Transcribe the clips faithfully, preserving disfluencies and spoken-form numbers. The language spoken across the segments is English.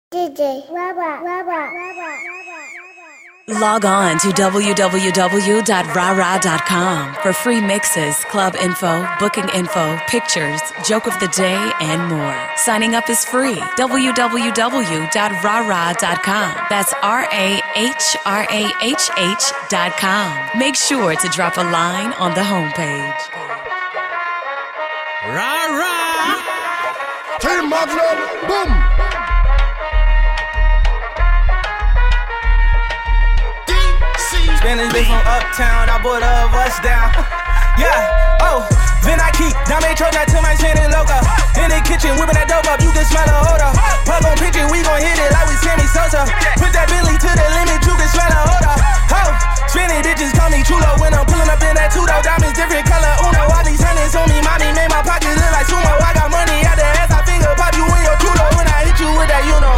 D J Rara, Rara, Rara, Rara. Log on to w w w dot rara dot com for free mixes, club info, booking info, pictures, joke of the day, and more. Signing up is free. w w w dot rara dot com. That's R A H R A H H dot com. Make sure to drop a line on the homepage. Rara! Team Magnum, boom! Spanish bitch from uptown, I bought a bus down. Yeah, oh, then I keep Dame Trojan to my chin and loca. In the kitchen, whipping that dope up, you can smell a odor. Plug on pitch it, we gon' hit it like we Sammy Sosa. Put that Billy to the limit, you can smell a odor. Oh, spinning bitches call me chulo when I'm pulling up in that two-door. Diamonds different color, uno. All these hundreds on me, mommy made my pockets look like sumo. I got money out the ass, I finger pop you in your chulo. When I hit you with that, you know.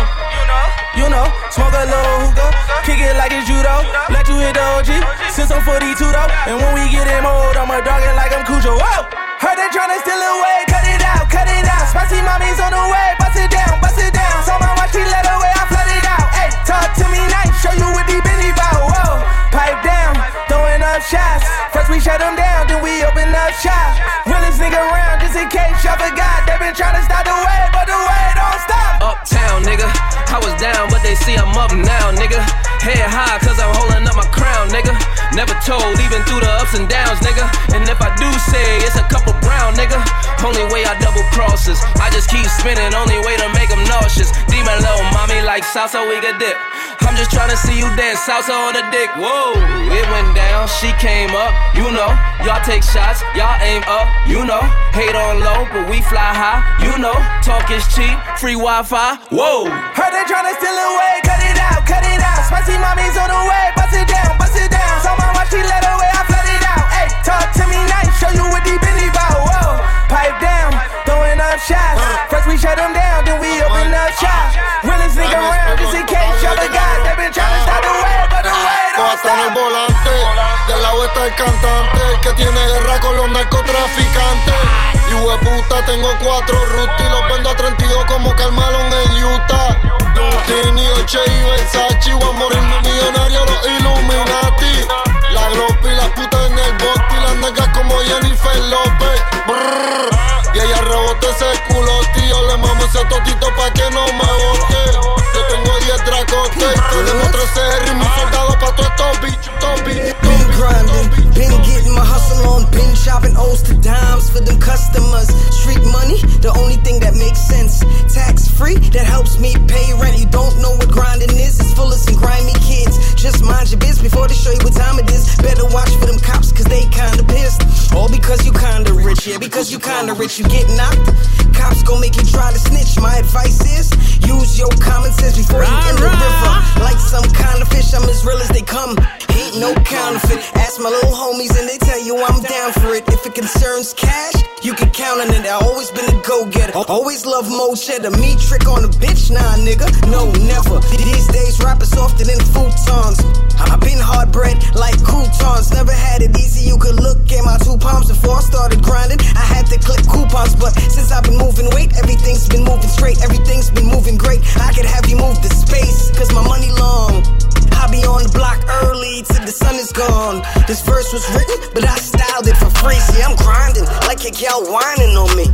You know, smoke a little hookah, kick it like it's judo. Let you hit the O G, since I'm forty-two though. And when we get in mode, I'ma dog it like I'm Cujo. Whoa! Heard they tryna steal away, cut it out, cut it out. Spicy mommy's on the way, bust it down, bust it down. So my watch, she let away, I flood it out. Hey, talk to me nice, show you what deep in the bow. Whoa, pipe down, throwing up shots. First we shut them down, then we open up shop. Realest nigga around, just in case y'all forgot. They been tryna stop the way, but the way don't stop. Uptown, nigga, I was down, but they see I'm up now, nigga. Head high, cause I'm holding up my crown, nigga. Never told, even through the ups and downs, nigga. And if I do say, it's a couple brown, nigga. Only way I double crosses. I just keep spinning, only way to make them nauseous. Demon little mommy like salsa, we could dip. I'm just tryna see you dance salsa on the dick. Whoa, it went down, she came up, you know. Y'all take shots, y'all aim up, you know. Hate on low, but we fly high, you know. Talk is cheap, free Wi-Fi, whoa. Heard they tryna steal away, cut it out, cut it out. Spicy mommy's on the way, bust it down, bust it down. So my watch, she let away, I flood it out. Hey, talk to me nice, show you what deep in the bow. Whoa, pipe down, throwing up shots. First we shut them down, then we open up shop. Realest nigga around, just in case y'all forgot. They been tryna stop the way, but the way don't Hasta en el stop. volante, del lado está el cantante, el que tiene guerra con los narcotraficantes. Y hueputa, tengo cuatro Ruti, los vendo a treinta y dos como Carmelo en Utah. Tini, Dolce y Versace, voy a morirme millonario, los Illuminati. La gropa y las putas en el bote y las nalgas como Jennifer López. Brrr. Y ella rebota ese culo, tío, le mamo ese totito pa' que no me bote. Yo tengo diez dracotes, tenemos trece R y mis soldados pa' todos estos bichos, estos bichos. Been grinding, been getting my hustle on, been shopping O's to dimes for them customers. Street money, the only thing that makes sense. Tax free, that helps me pay rent. You don't know what grinding is, it's full of some grimy kids. Just mind your biz before they show you what time it is. Better watch for them cops, cause they kinda pissed. All because you kinda rich, yeah, because you kinda rich, you get knocked. Cops gon' make you try to snitch. My advice is, use your common sense before you in the river. Like some kind of fish, I'm as real as they come. Ain't no counterfeit. Ask my little homies and they tell you I'm down for it. If it concerns cash, you can count on it. I always been a go-getter. Always love mo cheddar. Me trick on a bitch, nah nigga. No, never. These days rap is softer than futons. I've been hard bred like croutons. Never had it easy. You could look at my two palms before I started grinding. I had to clip coupons, but since I've been moving weight, everything's been moving straight. Everything's been moving great. I could have you move to space, cause my money long. I be on the block early till the sun is gone. This verse was written, but I styled it for free. See, I'm grinding like a gal whining on me.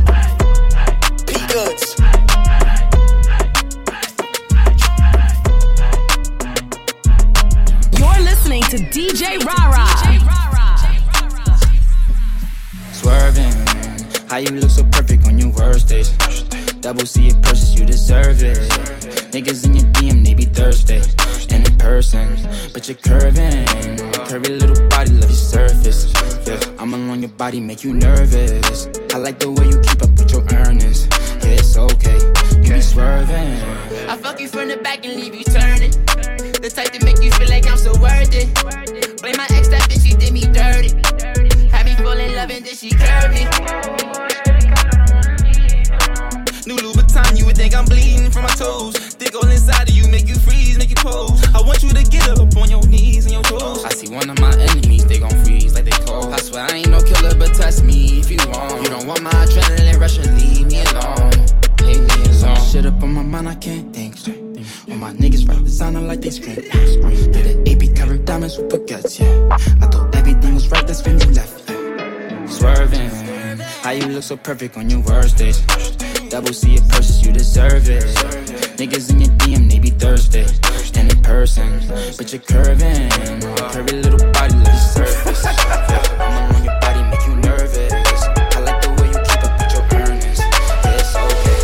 P Goods. You're listening to D J Rara. Swerving, how you look so perfect on your worst days. Double C it purchase, you deserve it. Niggas in your D M, they be thirsty. And in person, but you're curving. Curvy little body, love your surface. Yeah, I'm along your body, make you nervous. I like the way you keep up with your earnings. Yeah, it's okay, you be swerving. I fuck you from the back and leave you turning. The type to make you feel like I'm so worth it. Blame my ex, that bitch, she did me dirty. Had me fall in love and then she curved me. New Louboutin, you would think I'm bleeding from my toes. Dig all inside of you, make you freeze, make you pose. I want you to get up on your knees and your toes. I see one of my enemies, they gon' freeze like they cold. I swear I ain't no killer, but test me if you want. You don't want my adrenaline rush and leave me alone. Leave me alone. Shit up on my mind, I can't think straight. And my niggas rap designer like they scream. Yeah, the A P covered diamonds with baguettes, yeah. I thought everything was right, that's when you left. Yeah. Swerving, how you look so perfect on your worst days. Double C it purchase, you deserve it. Niggas in your D M, they be thirsty. And in person, but you're curving. Curvy little body like the surface. I'm on your body, make you nervous. I like the way you keep up with your earnings. Yeah, it's okay.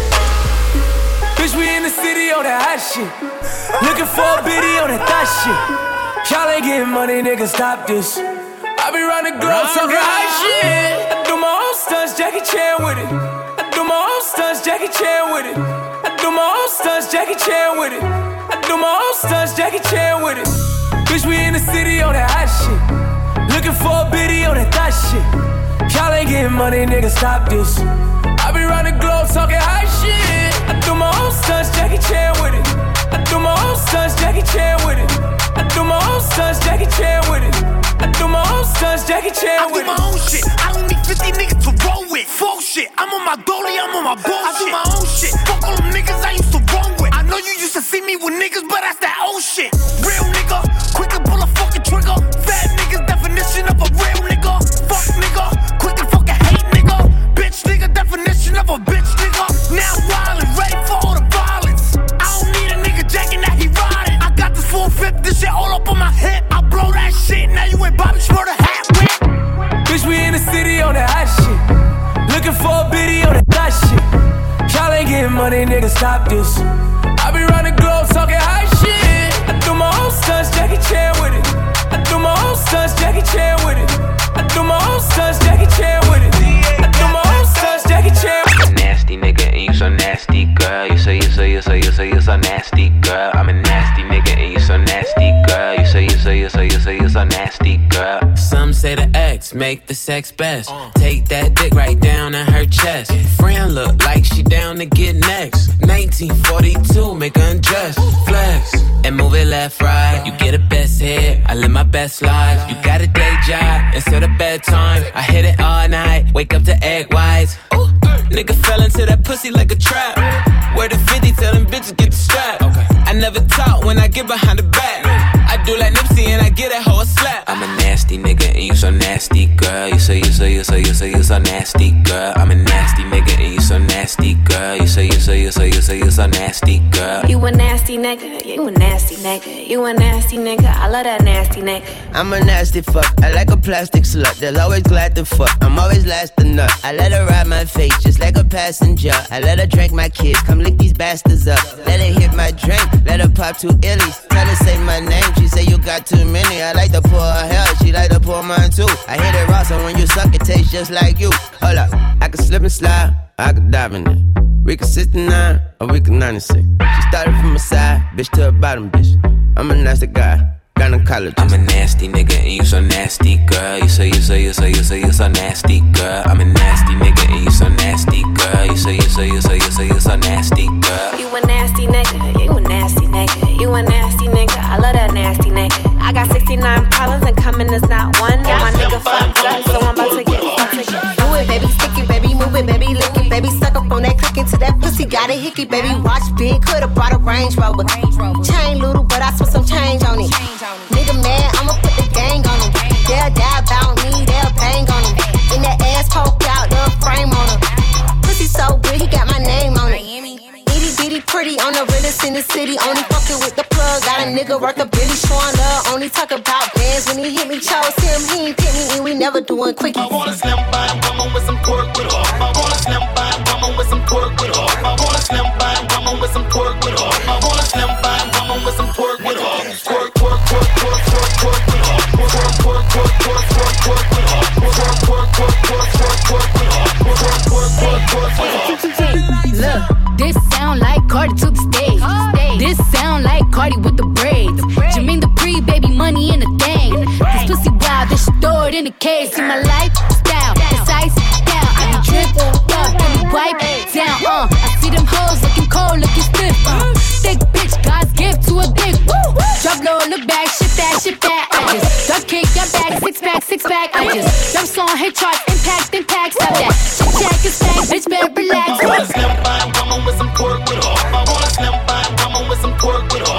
Bitch, we in the city on that hot shit. Looking for a biddy on that thot shit. Y'all ain't getting money, nigga, stop this. I be round the globe talking hot shit. I do my own stunts, Jackie Chan with it. I do my own stunts, Jackie Chan with it. I do my own stunts, Jackie Chan with it. I do my own stunts, Jackie Chan with it. Bitch, we in the city on that hot shit. Looking for a biddy on that thot shit. Y'all ain't getting money, nigga, stop this. I be round the globe talking hot shit. I do my own stunts, Jackie Chan with it. I do my own stunts, Jackie Chan with it. I do my own stunts, Jackie Chan with it. I do my own stunts, Jackie Chan with it. I do my own shit. I don't need fifty niggas to roll with. Full shit. I'm on my dolly, I'm on my bullshit. I do my own shit. Fuck all them niggas I used to roll with. I know you used to see me with niggas, but that's that old shit. Real nigga, quick to pull a fucking trigger. Fat niggas, definition of a real nigga. Fuck nigga, quick to fucking hate nigga. Bitch nigga, definition of a bitch nigga. Now wildin', ready for all the violence. I don't need a nigga jacking that he riding. I got this full fifth, this shit all up on my hip. I blow that shit, now you ain't Bobby Schmurder hat whip. Bitch, we in the city on that hot shit. Looking for a biddy on that thot shit. Y'all ain't getting money, nigga, stop this. I be round the globe talking hot shit. I do my own stunts, Jackie Chan with it. I do my own stunts, Jackie Chan with it. I do my own stunts, Jackie Chan with it. I do my own stunts, Jackie Chan with it. I'm a nasty nigga and you so nasty, girl. You say, you say, you say, you say, you so nasty, girl. I'm a nasty nigga and you so nasty, girl. You say, you say, you say, you say, you so nasty, girl. Some say the X make the sex best. Take that dick right down in her chest. Friend look like she down to get next. nineteen forty-two, make her undress. Flex and move it left, right. You get a best hit, I live my best life. You got a day job instead of bedtime. I hit it all night, wake up to egg whites. Ooh, nigga fell into that pussy like a trap. Where the fifty, tell them bitches get the strap. I never talk when I get behind the back. I do like Nipsey and I get that hoe a slap. I'm a nasty nigga and you so nasty, girl. You say, you say, you say, you say, you so nasty, girl. I'm a nasty nigga and you so nasty, girl. You say, you say, you say, you say, you so nasty, girl. You a nasty nigga, you a nasty nigga. You a nasty nigga, I love that nasty nigga. I'm a nasty fuck, I like a plastic slut. They'll always glad to fuck, I'm always last to nut. I let her ride my face just like a passenger. I let her drink my kids, come lick these bastards up. Let her hit my drink, let her pop two illies. Tell her say my name, she say you got too many. I like to pour her hair, she like to pour mine too. I hit it raw, so when you suck it tastes just like you. Hold up, I can slip and slide, I can dive in it. We can sixty-nine or we can ninety-six. She started from a side, bitch to a bottom, bitch. I'm a nasty guy, gynecologist. I'm a nasty nigga and you so nasty, girl. You say, you say, you say, you say, you so nasty, girl. I'm a nasty nigga and you so nasty, girl. You say, you say, you say, you say, you so nasty, girl. You a nasty nigga, you a nasty nigga. You a nasty nigga, I love that nasty nigga. I got sixty-nine problems and coming is not one. Yeah, my nigga fucked up, so I'm about to get fucked up. Do it, baby, stick it, baby, move it, baby, lick it, baby, suck up on that click into that pussy, got a hickey, baby, watch big, coulda brought a Range Rover. Chain little, but I spent some change on it. Nigga mad, I'ma put the gang on him. They'll die about me, they'll bang on him. In that ass poke out, the frame on him. Pussy so good, he got my name on it. Itty bitty pretty, on the realest in the city. Only fucking with the plug, got a nigga worth a billy. Showing love, only talk about bands. When he hit me, chose him, he ain't pick me, and we never doing quickie. I want a slim fine woman with some pork with her. I want a slim fine woman with some pork with her. I want a slim fine woman with some pork with her. I want a slim fine woman with some pork with her. Pork, pork, pork, pork, pork, pork with her. Pork, pork, pork, pork, pork, pork with her. Pork, pork, pork, pork, pork, pork with her. Pork, pork, pork, pork, pork with her. Look, this sound like Cardi to the stage. This sound like Cardi with the braids. Jermaine the pre, baby, money in the thing. This pussy wild, this shit throw it in the case. See my lifestyle, it's ice down. I be dripped up, then we wipe down. Uh, I see them hoes looking cold, looking stiff. Uh, thick bitch, God's gift to a dick. Woo! Drop low, look back, shit that, shit that. I just drop kick your back, six pack, six pack. I just jump song, hit charts, impact, impact. Stop that. Shit check is back, bitch, better relax. I want a slim fine woman with some pork with her. I want a slim fine woman with some pork with her.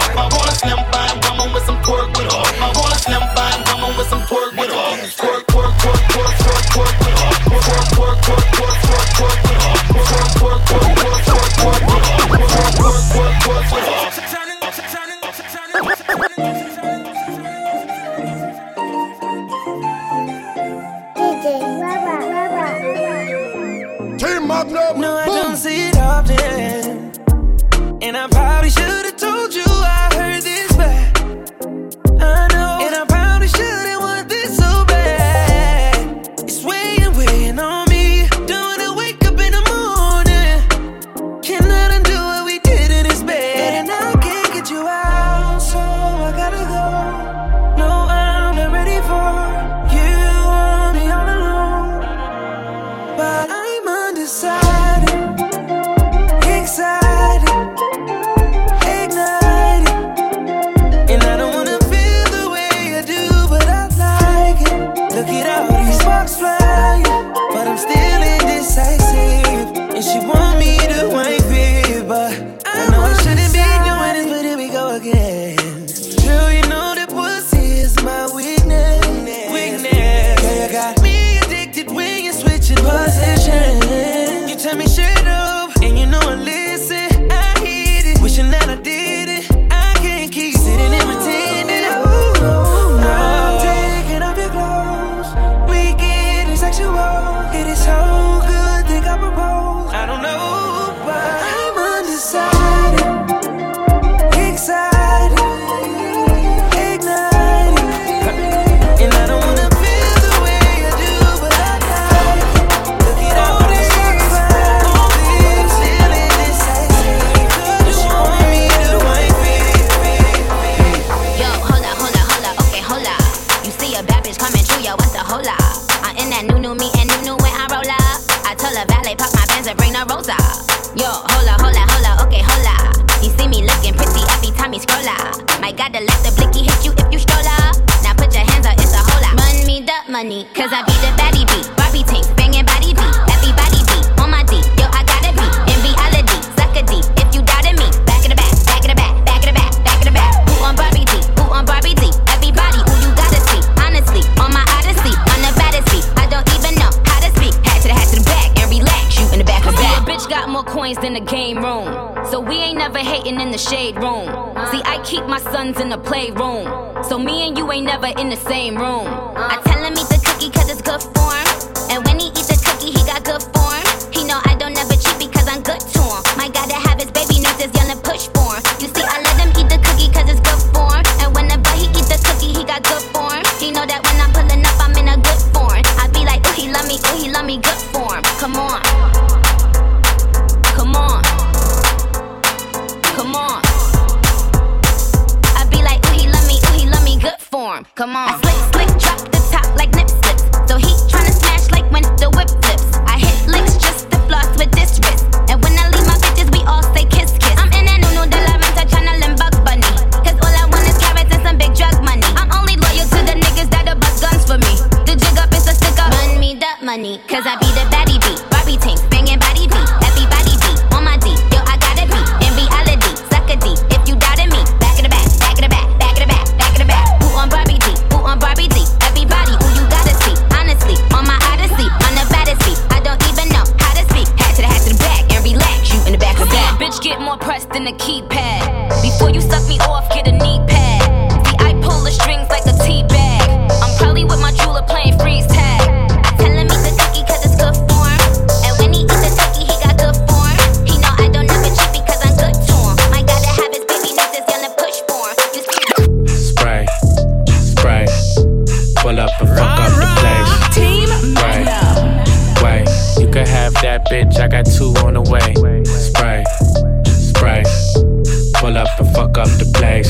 know I shouldn't be doing this, but here we go again. Girl, you know that pussy is my weakness. Weakness. Yeah, you got me addicted when you switch your position. You tell me shut up, and you know I listen. I hit it, wishing that I did it. I can't keep sitting and pretending. Ooh, no, no. Taking off your clothes, we getting sexual. It is so good, think I propose. I don't know, but I'm undecided, excited, ignited, and I don't wanna feel the way I do, but I got it. Look at all this fire, all this feeling indecisive. Does she want me to wipe it? Yo, hold up, hold up, hold up, okay, hold up. You see a bad bitch coming through, yo, what's the hold up? I'm in that new new me and new new when I roll up. I told her valet pop my Benz and bring the rose up. Yo, hold up, hold up, hold up, okay, hold up. You see me looking pretty every time you scroll up. Might gotta let the blicky hit you if you stroll up. Now put your hands up, it's a whole lot. Run me the money, cause I be the baddie beat. Barbie tanks, banging body beat. Everybody beat, on my D, yo, I gotta be. In reality, suck a D, if you doubted me. Back of the back, back of the back, back of the back, back of the back. Who on Barbie D, who on Barbie D? Everybody, who you gotta see. Honestly, on my odyssey, on the baddest beat. I don't even know how to speak. Hat to the hat to the back, and relax, you in the back of the back. A bitch got more coins than the game room, so we ain't never hating in the shade room. See, I keep my sons in the playroom, so me and you ain't never in the same room. I tell him eat the cookie cause it's good for him. And when he eat the cookie, he got good form. He know I don't never cheat because I'm good to him. My gotta have his baby needs his young to push for him. You see, I let him eat the cookie cause it's good for him. And whenever he eat the cookie, he got good form. He know that when I'm pulling up, I'm in a good form. I be like, ooh, he love me, ooh, he love me, good form. Come on. Come on. Come on. I be like, ooh, he love me, ooh, he love me, good form. Come on. I slick, slick, drop the top like nip slips. So he tryna smash like when the whip flips. I hit licks just to floss with this wrist. And when I leave my bitches, we all say kiss, kiss. I'm in that new new de la renta tryna limb bug bunny. Cause all I want is carrots and some big drug money. I'm only loyal to the niggas that'll bust guns for me. The jig up is the stick up. Run me the money, cause I be the baddie beat. Barbie tanks, banging body beat. Everybody beat, on my D, yo, I gotta be. In reality, suck a D, if you doubted me. Back of the back, back of the back, back of the back, back of the back. Who on Barbie D, who on Barbie D? Everybody, who you gotta see. Honestly, on my odyssey, on the baddest beat. I don't even know how to speak. Hat to the hat to the back, and relax, you in the back of the back. Bitch get more pressed than a keypad. Before you suck me off, get a knee pad. See, I pull the strings like a tea bag. I'm probably with my jeweler playing freeze tag. I tell him eat the cookie cause it's good form. And when he eat the cookie, he got good form. He know I don't never cheat because I'm good to him. My gotta have his baby needs his young to push for him. You see- Spray, spray, pull up and fuck up the place. Team Wait, wait, you can have that bitch, I got two on the way. Spray, spray, pull up and fuck up the place.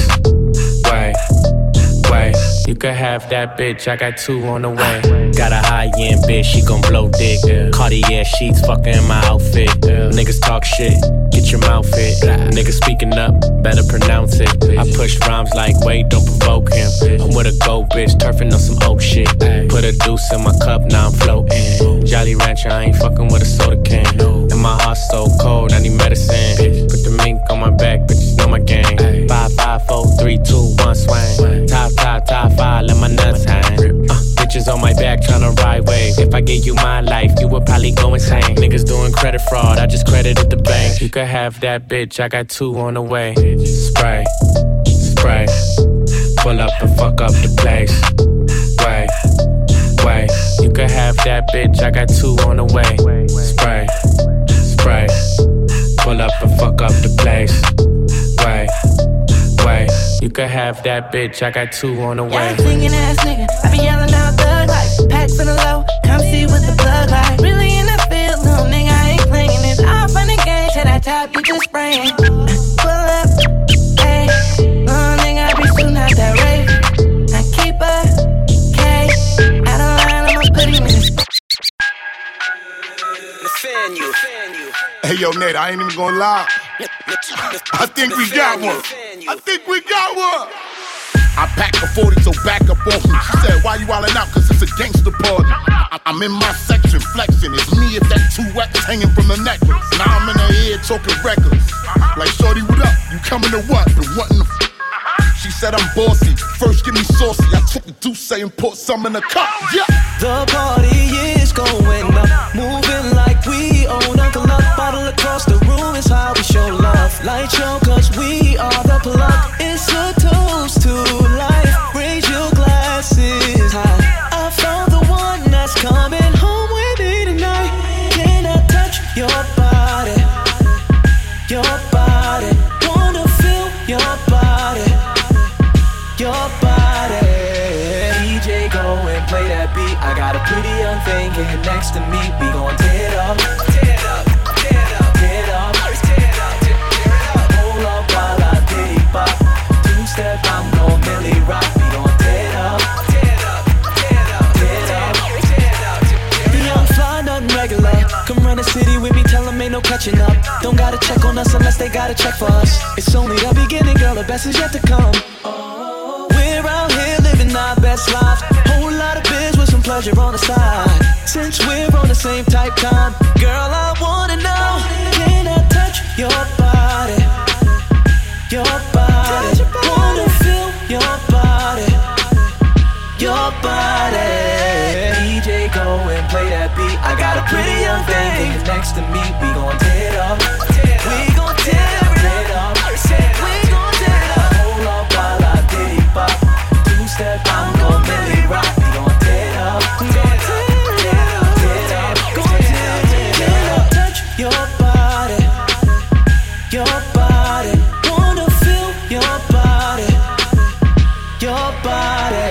Wait, wait, you can have that bitch, I got two on the way. Got a high-end bitch, she gon' blow dick. Yeah. Cartier sheets, fucking in my outfit. Yeah. Niggas talk shit, get your mouth fit. Niggas speaking up, better pronounce it. I push rhymes like, wait, don't provoke him. I'm with a gold bitch, turfing on some old shit. Put a deuce in my cup, now I'm floating. Jolly Rancher, I ain't fucking with a soda can. And my heart's so cold, I need medicine. Put the mink on my back, bitches know my game. Five, five, four, three, two, one, swing. Top, top, top five, let my nuts hang. Uh, bitches on my back tryna ride wave. If I gave you my life, you would probably go insane. Niggas doing credit fraud, I just credited the bank. You could have that bitch, I got two on the way. Spray, spray, pull up and fuck up the place. Wait, wait, you could have that bitch, I got two on the way. Spray, spray, pull up and fuck up the place. Wait, wait, you could have that bitch, I got two on the way. Yeah, singing ass nigga, I be yelling out thug life. Packs in the low, come see what the plug like. Really in the field, little nigga, I ain't playing it. Off on the game, to that top, you just spraying. Pull up, hey, little nigga, I be shooting out that rave. I keep a K, out of line, I'ma put him in. Nathaniel, Nathaniel. Hey yo, Nate, I ain't even gonna lie. I think we got one. I think we got one. I packed a forty, so back up off me. She said, why you wildin' out? Cause it's a gangster party. I- I'm in my section, flexing. It's me if that two X hanging from the necklace. Now I'm in her ear talking reckless. Like, shorty, what up? You coming to what? The what in the f- She said I'm bossy. First, give me saucy. I took the Douce and put some in the cup. Yeah. The party is going up, moving like we own Uncle Luck. Bottle across the room is how we show love. Light show, cause we are the plug. It's a toast to life. Raise your glasses high. I found the one that's coming home with me tonight. Can I touch your body? Your body. Wanna feel your body. Your body. D J, go and play that beat. I got a pretty young thing here next to me. We gon' tear it up. Tear it up. Tear it up. Tear it up. Tear it up. Tear it up. Hold up while I diddy pop. Two step, I'm gon' Millie rock. We gon' tear it up. Tear it up. Tear it up. Tear it up. Tear it up. The young fly, nothing regular. Come run the city with me, tell them ain't no catching up. Don't gotta check on us unless they gotta check for us. It's only the beginning, girl, the best is yet to come. We're out here living our best lives. Whole lot of biz with some pleasure on the side. Since we're on the same type time, girl, I wanna know, can I touch your body? Your body. Wanna feel your body. Your body. D J, go and play that beat. I got a pretty young thing next to me. We gon' tear it up. We gon' tear it up. We gon' tear it up. Hold up while I diddy pop. Two step, I'm gon' Millie rock. We gon' tear it up. We gon' tear it up. Tear it up. Gon' tear it up. Can I touch your body? Your body. Wanna feel your body. Your body.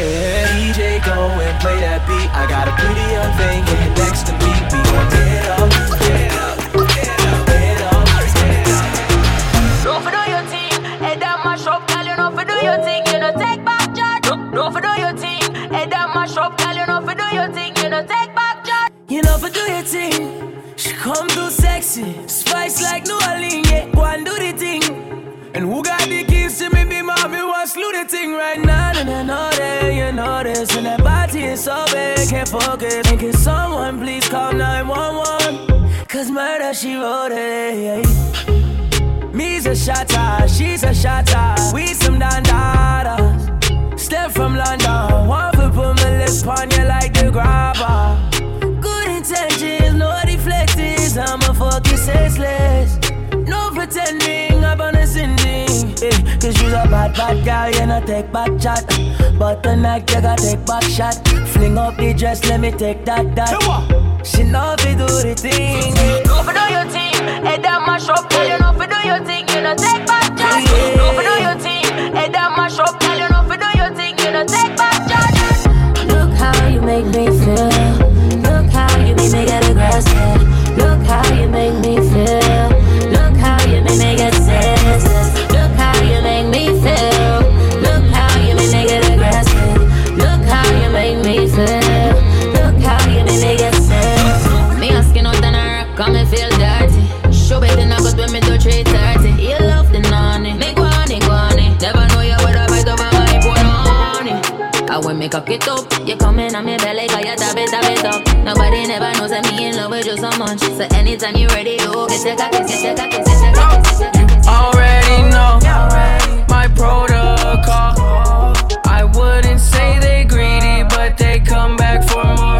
D J, go and play that beat. I got a pretty young thing here next to me. We gon' tear it up. Tear it up. Tear it up. Tear it up. Tear it up. Don't for do your thing, head down mash up, girl. You know for do your thing, you know take back charge. Don't for do your thing, head down mash up, girl. You know for do your thing, you know take back charge. You know for do your thing. She come too sexy, spice like New Orleans. Yeah, go and do the thing. And who got the keys to me? Be mommy, want slew the thing right now. And I know that you know this, and that body is so big, can't focus. And can someone please call nine one one? Cause murder she wrote it. Me's a shotter, she's a shotter. We some dandadas. Step from London, one for put my lips on you like the grabber. Good intentions, no deflectors. I'm a fucking senseless. No pretending, I'm on a sending. Eh, cause you's a bad, bad girl, you know take back chat. But tonight you gotta take back shot. Fling up the dress, let me take that, that. She know fi do the thing. Know fi do your thing, head down mash up, girl. You know fi do your thing, you know take back charge. Know fi do your thing, head down mash up, girl. You know fi do your thing, you know take back charge. Look how you make me feel. Look how you make me get aggressive. Look how you make me feel. Look how you make me get senseless. Look how you make me feel. Look how you make me get aggressive. Look how you make me feel. Look how you make me get senseless. Me asking out and I rock, me feel dirty. Show it in a good when me do three thirty. You love the nanny, me guani guani. Never know you would have bite over my honey. I will make up it up. You come in on me belly, cause you tap it, tap it up. Nobody never knows that me in love with you so much. So anytime you ready, you get your cocky, get your cocky, get your cocky, get your cocky. Already know my protocol. I wouldn't say they greedy, but they come back for more.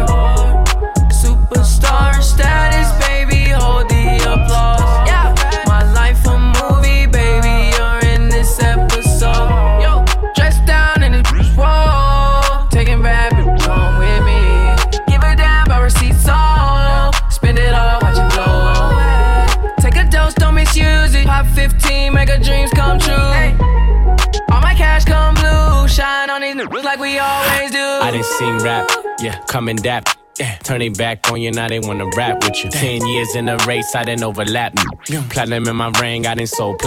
Superstar status, baby, hold the applause. My life a movie, baby, you're in this episode. Yo, dressed down in this wall, taking bad bitch on with me. Give a damn about receipts all, spend it all, watch it blow. Take a dose, don't misuse it. Pop fifteen, make a dreams come true. All my cash come blue, shine on these niggas like we always do. I done seen rap, yeah, come and dap. Yeah. Turn they back on you, now they wanna rap with you. Ten years in the race, I didn't overlap me. Platinum in my ring, I didn't sold plaque.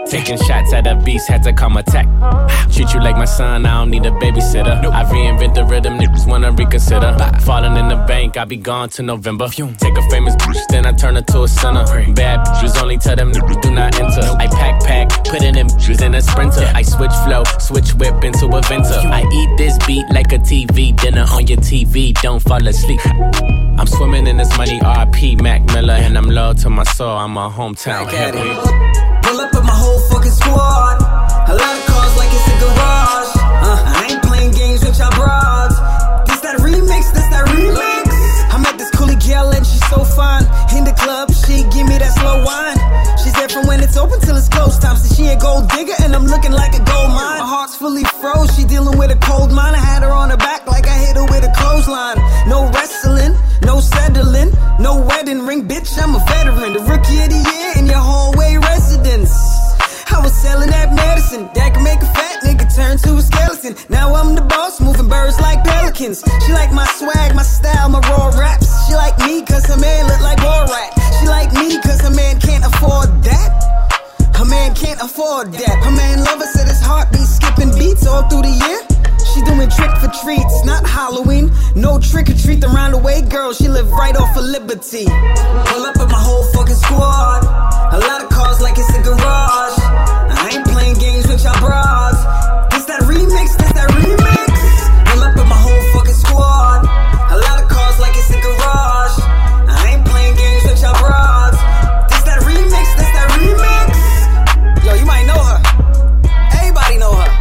Taking shots at a beast, had to come attack. Treat you like my son, I don't need a babysitter. I reinvent the rhythm, niggas wanna reconsider. Falling in the bank, I be gone to November. Take a famous bitch, then I turn her to a sinner. Bad bitches only tell them niggas do not enter. I pack, pack, put in them bitches in a sprinter. I switch flow, switch whip into a Venter. I eat this beat like a T V dinner on your T V, don't fall asleep. I'm swimming in this money, R I P Mac Miller. And I'm loyal to my soul, I'm a hometown heavy. Pull up with my whole fucking squad. A lot of cars like it's a garage. Uh, I ain't playing games with y'all broads. This that remix, this that remix. I met this coolie girl and she's so fine. In the club, she give me that slow wine. She's there from when it's open till it's closed time. So she a gold digger and I'm looking like a gold mine. My heart's fully froze, she dealing with a cold mind. I had her on her back like I hit her with a clothesline. No wrestling, no settling, no wedding ring, bitch, I'm a veteran. The rookie of the year in your hallway residence. I was selling that medicine that can make a fat nigga turn to a skeleton. Now I'm the boss, moving birds like pelicans. She like my swag, my style, my raw raps. She like me cause her man look like Borat. She like me cause her man can't afford that. Her man can't afford that. Her man love her, said his heartbeat skipping beats all through the year. She doing trick for treats, not Halloween. No trick or treat around the way, girl. She live right off of Liberty. Pull up with my whole fucking squad. A lot of cars like it's a garage. I ain't playing games with y'all bras. This that remix, this that remix. Pull up with my whole fucking squad. A lot of cars like it's a garage. I ain't playing games with y'all bras. This that remix, this that remix. Yo, you might know her. Everybody know her.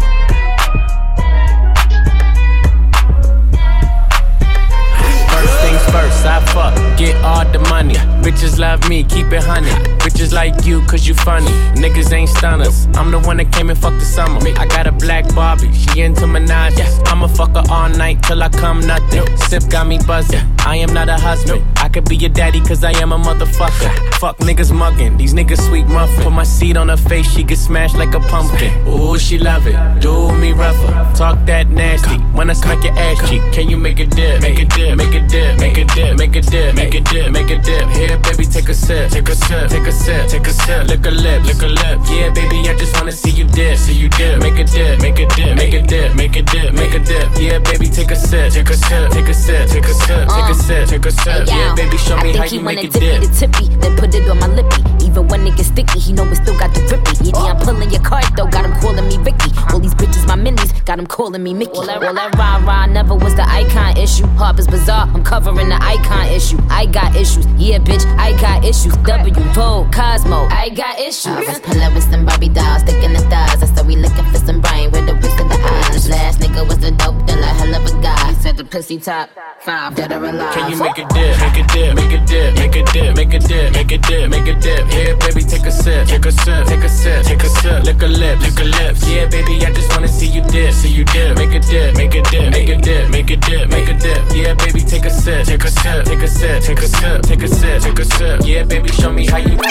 First, I fuck, get all the money. Bitches love me, keep it honey. Bitches like you, cause you funny. Niggas ain't stunners. I'm the one that came and fucked the summer. I got a black Barbie, she into Minaj. I'ma fuck her all night till I come nothing. Sip got me buzzing. I am not a husband. I could be your daddy, cause I am a motherfucker. Fuck niggas mugging, these niggas sweet muffin. Put my seed on her face, she get smashed like a pumpkin. Ooh, she love it, do me rougher. Talk that nasty, when I smack your ass cheek. Can you make a dip, make a dip, make a dip, make a dip, make a dip, make a dip, make a dip. Here, baby, take a sip, take a sip, take a sip, take a sip. Lick a lip, lick a lip. Yeah, baby, I just wanna see you dip, see you dip. Make a dip, make a dip, make a dip, make a dip, make a dip. Yeah, baby, take a sip, take a sip, take a sip, take a sip, take a sip, take a sip. Yeah, baby, show me how you make a dip. The tippy, then put it on my lippy. Even when it gets sticky, he know it still got the drippy. Yeah, I'm pulling your card though, got him calling me Ricky. All these bitches my minis, got him calling me Mickey. All that, all that rah rah never was the icon issue. Harper's Bazaar, I'm covering the icon issue. I got issues, yeah, bitch, I got issues. W, Vogue, Cosmo, I got issues. I was pulling with some Barbie dolls, sticking the stars. I said we looking for some brain with the whisk of the eyes. Last nigga was a dope dealer, hell of a guy. He said the pussy top five, dead or alive. Can you make a dip, make a dip, make a dip, make a dip, make a dip, make a dip, make a dip. Yeah, baby, take a sip, take a sip, take a sip, take a sip. Lick a lip, lick a lips. Yeah, baby, I just wanna see you dip, see you dip. Make a dip, make a dip, make a dip, make a dip, make a dip. Yeah, baby, take a sip, take a sip, take a sip, take a sip, take a sip, take a sip. Yeah, baby, show me how you.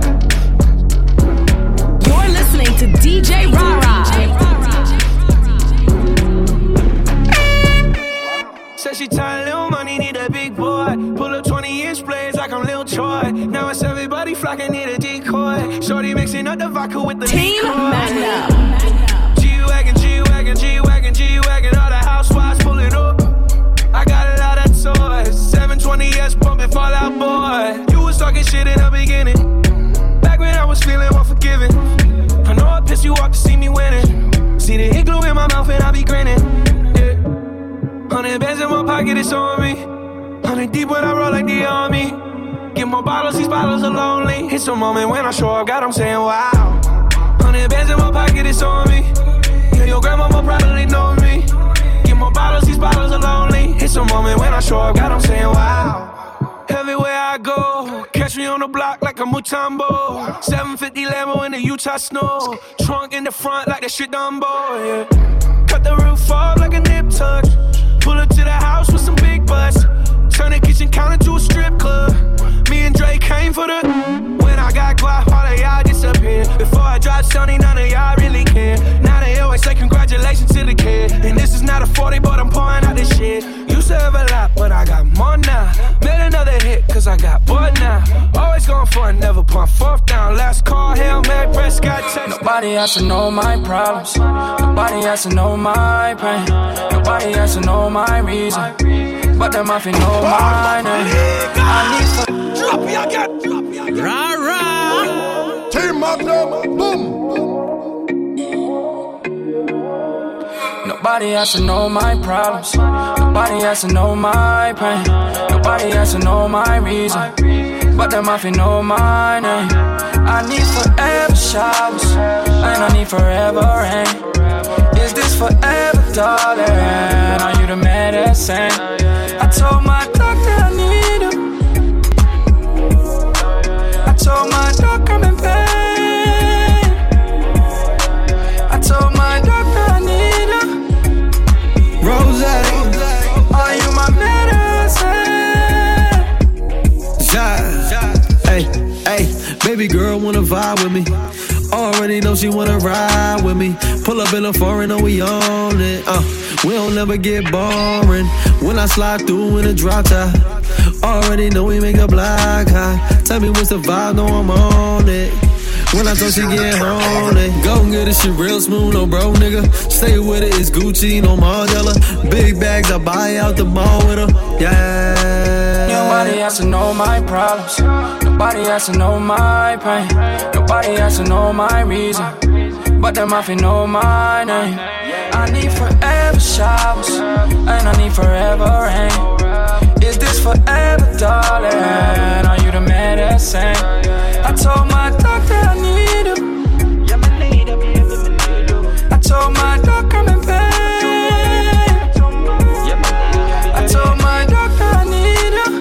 You're listening to D J Rara. Said she tired, little money, need a big boy. Pull up twenty inch blades like I'm Lil Troy. Now it's everybody flocking, need a decoy. Shorty mixing up the vodka with the Team Magna. G-Wagon, G-Wagon, G-Wagon, G-Wagon. All the housewives pulling up. I got a lot of toys. seven twenty S pumping Fall Out Boy. You was talking shit in the beginning. Back when I was feeling unforgiving. I know I pissed you off to see me winning. See the hit glue in my mouth and I be grinning. Yeah. Hundred bands in my pocket, it's on me. Hundred deep when I roll like the army. Get more bottles, these bottles are lonely. It's a moment when I show up, God, I'm saying wow. Hundred bands in my pocket, it's on me. Yeah, your grandmama probably know me. Get more bottles, these bottles are lonely. It's a moment when I show up, God, I'm saying wow. Everywhere I go, catch me on the block like a Mutombo. seven fifty Lambo in the Utah snow. Trunk in the front like that shit Dumbo, yeah. Cut the roof off like a nip tuck. Pull up to the house with some big butts. Turn the kitchen counter to a strip club. Me and Drake came for the. When I got guap, all of y'all disappear. Before I drop Sony, none of y'all really care. Now they always say congratulations to the kid. And this is not a forty, but I'm pouring out this shit. Used to have a lot, but I got more now. Made another hit, cause I got bored now. Always going for it, never pump fourth down. Last call, Hail Mary, Prescott, touchdown. has to know my problems. Nobody has to know my pain. Nobody has to know my reason. But them have to know my name. I need some. Drop it, I got. Rah rah. Team up, boom. Nobody has to know my problems. Nobody has to know my pain. Nobody has to know my reason. But them have to know my name. I need forever showers, and I need forever rain. Is this forever, darling? Are you the medicine? I told my doctor I need him. I told my doctor I'm in pain. I told my doctor I need him. Rose, are you my medicine? Yeah. Hey, hey, baby girl wanna vibe with me. Already know she wanna ride with me. Pull up in a foreign, and we on it. Uh, we don't never get boring. When I slide through in a drop top, already know we make a black high. Tell me what's the vibe, know I'm on it. When I thought she get on it, go and get this shit real smooth, no bro, nigga. Stay with it, it's Gucci, no Mandela. Big bags, I buy out the mall with her. Yeah. Nobody has to know my problems. Nobody has to know my pain. Nobody has to know my reason. But them have to know my name. I need forever showers, and I need forever rain. Is this forever, darling? Are you the medicine? I told my doctor I need him. I told my doctor I'm in pain. I told my doctor I need him.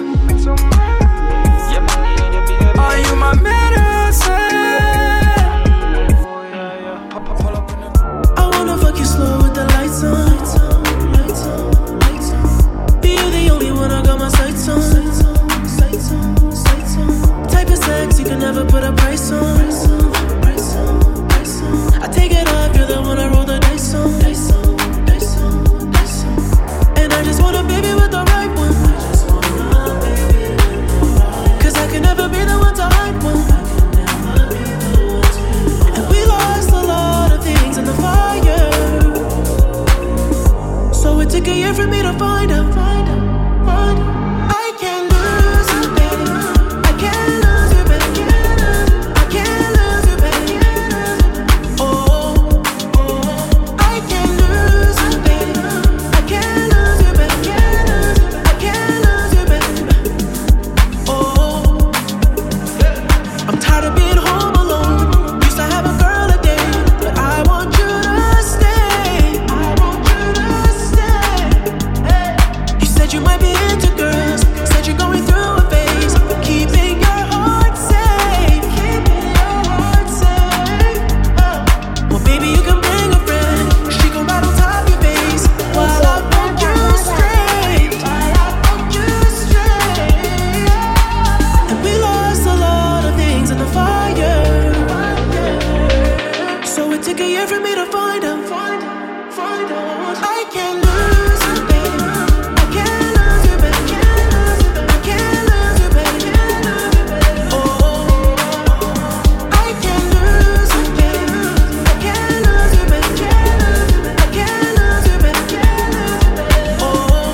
Are you my medicine? I wanna fuck you slow with the lights on. Be you the only one I got my sights on. Type of sex you can never put a price on. I take it off, you're the one I roll the dice on. And I just want a baby with the right one. Cause I can never be the one to hide one. And we lost a lot of things in the fire. So it took a year for me to find her. I can't lose you, baby. I can't lose you, baby. I can't lose you, baby. Oh, I can't lose you, baby. I can't lose you, baby. I can't lose you, baby. Oh, I'm tired of being home alone. Used to have a girl a day, but I want you to stay. I want you to stay. You said you might be into girls. Said you're going through a phase. Keeping your heart safe. Keeping your heart safe. Well, baby, you can bring a friend. She gon' ride on top of your face while I put you straight. While I put you straight. And we lost a lot of things in the fire. So it took a year for me to find her. I can't lose you, baby. I can't lose you, baby. I can't lose you, baby. Oh, I can't lose you, baby. I can't lose you, baby. I can't lose you, baby. Oh.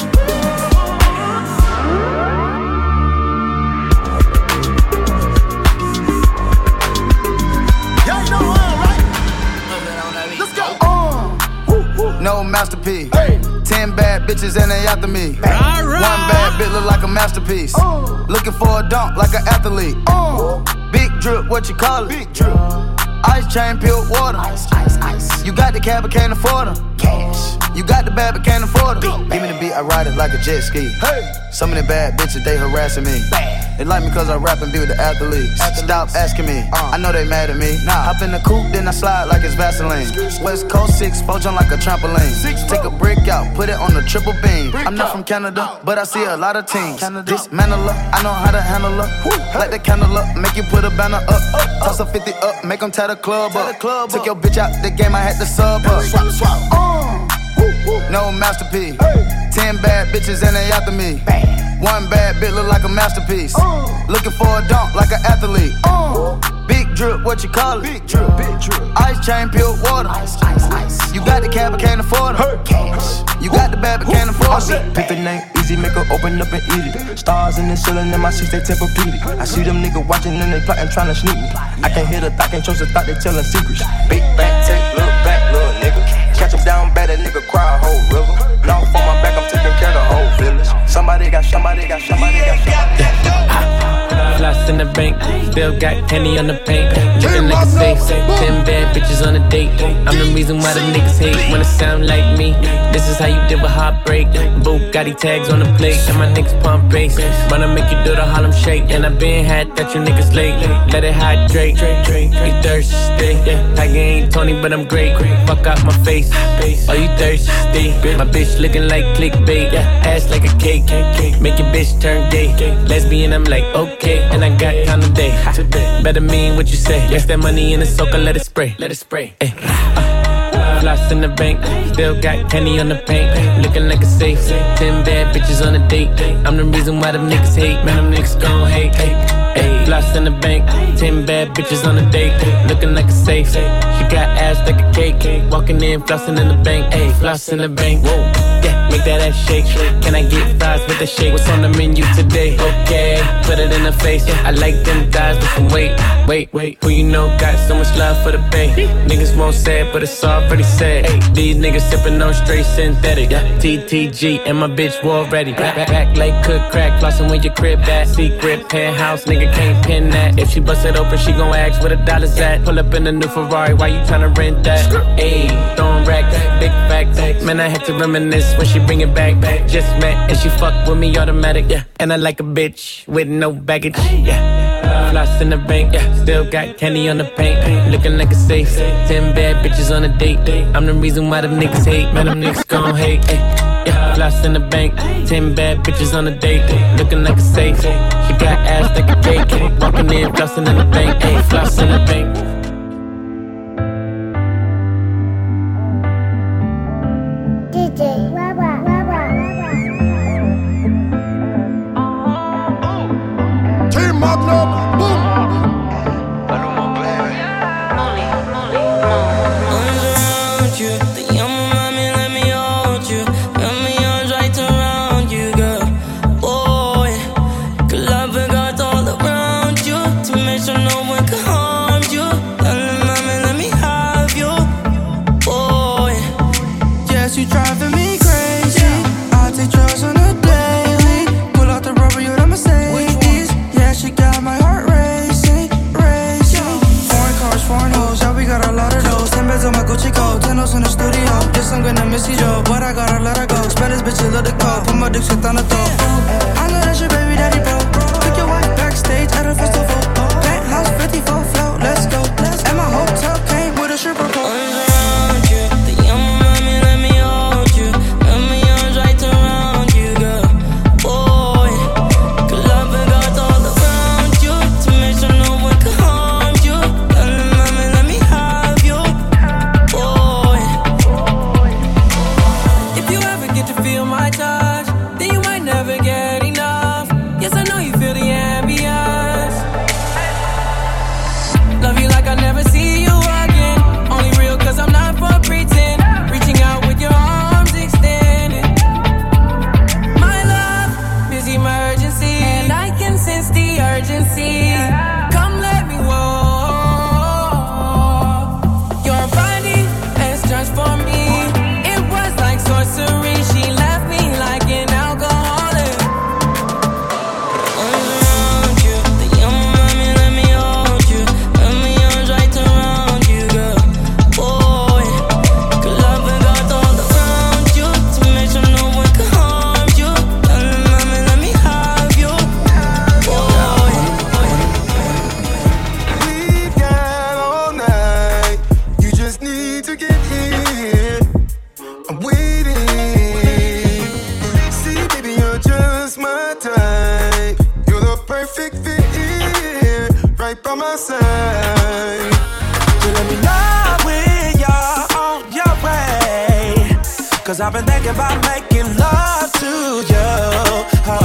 Y'all know I'm right. Let's go. No masterpiece. Hey. Ten bad bitches and they after me. Right, right. One bad bitch look like a masterpiece. Oh. Looking for a dunk like an athlete. Oh. Big drip, what you call it? Big drip. Ice chain, peeled water. Ice, ice, ice. You got the cab but can't afford them. Cash. You got the bad but can't afford them. Give me the beat, I ride it like a jet ski. Hey. Some of the bad bitches, they harassing me. Bad. They like me cause I rap and be with the athletes. athletes. Stop asking me, uh. I know they mad at me. Nah. Hop in the coupe, then I slide like it's Vaseline. West Coast six, four jump like a trampoline. Six, Take a brick out, put it on the triple beam. Brick I'm not out. From Canada, but I see a lot of teams. Canada. Dismantle her, I know how to handle her. Hey. Light the candle up, make you put a banner up. up, up. Toss a fifty up, make them tie the club tie up. The club Took up. Your bitch out the game, I had to sub up. Swap, swap. Uh. No masterpiece. Hey. Ten bad bitches and they after me. Bam. One bad bitch look like a masterpiece. Uh. Looking for a dunk like an athlete. Uh. Big drip, what you call it? Big drip, big drip. Ice chain, pure water. Ice, ice, ice. You got the cab, but can't afford it. Cash. You got the bad, but can't afford it. Pick the name, easy, make her open up and eat it. Stars in the ceiling, in my seats, they Tempur-Pedic. I see them niggas watching and they plotting, trying to sneak me. I can't hear the thought, can't trust the thought, they telling secrets. Big back, take, look back, little nigga. Catch him down bad, that nigga cry a whole river. Now for my back, I'm taking care of the whole village. Somebody got, somebody got, somebody got, somebody got. Floss in the bank, still got penny on the paint. Looking like a safe, ten bad bitches on a date. I'm the reason why the niggas hate when it sound like me. This is how you deal with heartbreak. Bugatti tags on the plate, and my niggas pump bass. Wanna make you do the Harlem Shake, and I been had that you niggas late. Let it hydrate, you thirsty. Tiger ain't Tony, but I'm great. Fuck out my face, oh you thirsty. My bitch looking like clickbait, ass like a cake. Make your bitch turn gay. Lesbian, I'm like okay. And I got time today. Better mean what you say. Yes, that money in the soaker, let it spray. Let it spray. Ay. Uh, floss in the bank, still got penny on the paint. Looking like a safe. Ten bad bitches on a date. I'm the reason why them niggas hate. Man, them niggas gon' hate. Ay. Floss in the bank, ten bad bitches on a date. Looking like a safe. She got ass like a cake. Walking in, flossing in the bank. Ay, floss in the bank. Whoa. Yeah, make that ass shake. Can I get fries with the shake? What's on the menu today? Okay, put it in the face. I like them thighs with some weight. Wait, wait, who you know got so much love for the bay? Niggas won't say it, but it's already said. These niggas sipping on straight synthetic. T T G and my bitch war ready. Back, back, back like cook crack, flossing with your crib back. Secret penthouse, nigga can't pin that. If she bust it open, she gon' ask where the dollars at. Pull up in a new Ferrari, why you tryna rent that? Ayy, throwing racks, big facts. Man, I had to reminisce when she bring it back. Just met and she fuck with me automatic, yeah. And I like a bitch with no baggage, yeah. Floss in the bank, yeah. Still got candy on the paint. Looking like a safe. Ten bad bitches on a date. I'm the reason why them niggas hate. Man, them niggas gon' hate. Ay, yeah. Floss in the bank. Ten bad bitches on a date. Looking like a safe. She got ass like a cake. Walking in, flossing in the bank. Ay, floss in the bank. D J Wawa, Wawa, Wawa. Team Magnum, boom. Around you, the young mommy, let me hold you. Got me arms right around you, girl. Boy, good love and got all around you to make sure no one can harm you. Darling, mommy, let me have you. Boy, yes, you driving me crazy. I take drugs on a daily. Pull out the rubber, you know my Mercedes. Yeah, she got my heart racing, racing. Foreign cars, foreign hoes, yeah, we got a lot of those. Ten beds on my Gucci coat, ten hoes in the studio. Guess I'm gonna miss you, Joe, but I gotta let her go. Spend this bitch a little cold, put my dick shit on the throat. I know that's your baby daddy, bro. Took your wife backstage at a festival. Penthouse fifty-four float, let's go. And my hotel came with a stripper pole. Around you, the young mommy, let me hold you. Got me arms right around you, girl. Boy, good love and got all around you to make sure no one can harm you. Darling, mommy, let me have you. Boy, if you ever get to feel my touch, then you might never get enough. Yes, I know you feel the ambience. Love you like I never see you again. Only real cause I'm not for pretend. Reaching out with your arms extended. My love is emergency, and I can sense the urgency. Come let me walk. Your body is just for me. It was like sorcery. She left me like an alcoholic. Around you, the young mommy, let me hold you. Got me arms right around you, girl. Boy, good love and got all around you to make sure no one can harm you. Darling, mommy, let me have you. Boy, We got all night. You just need to get here. I'm waiting. See, baby, you're just my type. You're the perfect fit, right by my side. so let me know when you're on your way. Cause I've been thinking about making love to you.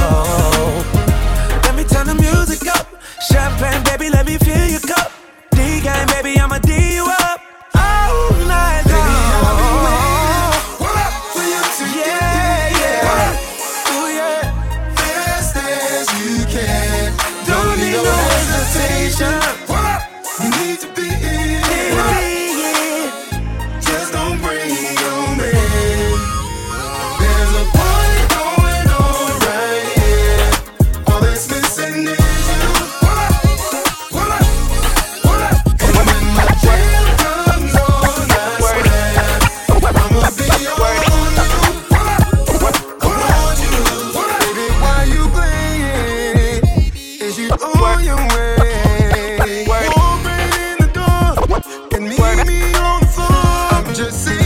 Oh. Let me turn the music up. Champagne, baby, let me fill your cup. D weekend, baby, I'ma D you up all night long. Baby, I'll be waiting. What up for you to yeah, get yeah. What up? Oh yeah. Fast as you can. Don't, Don't need no hesitation. What up? You need to be in. What up? Just don't bring your man. There's a party going on right here. All that's missing is you. What up? What up? What up? And when my jail comes on, I swear I'ma be on you. What up? On you. Baby, why you playing? Is you on your way? Open in the door and meet me on the floor. I'm just saying.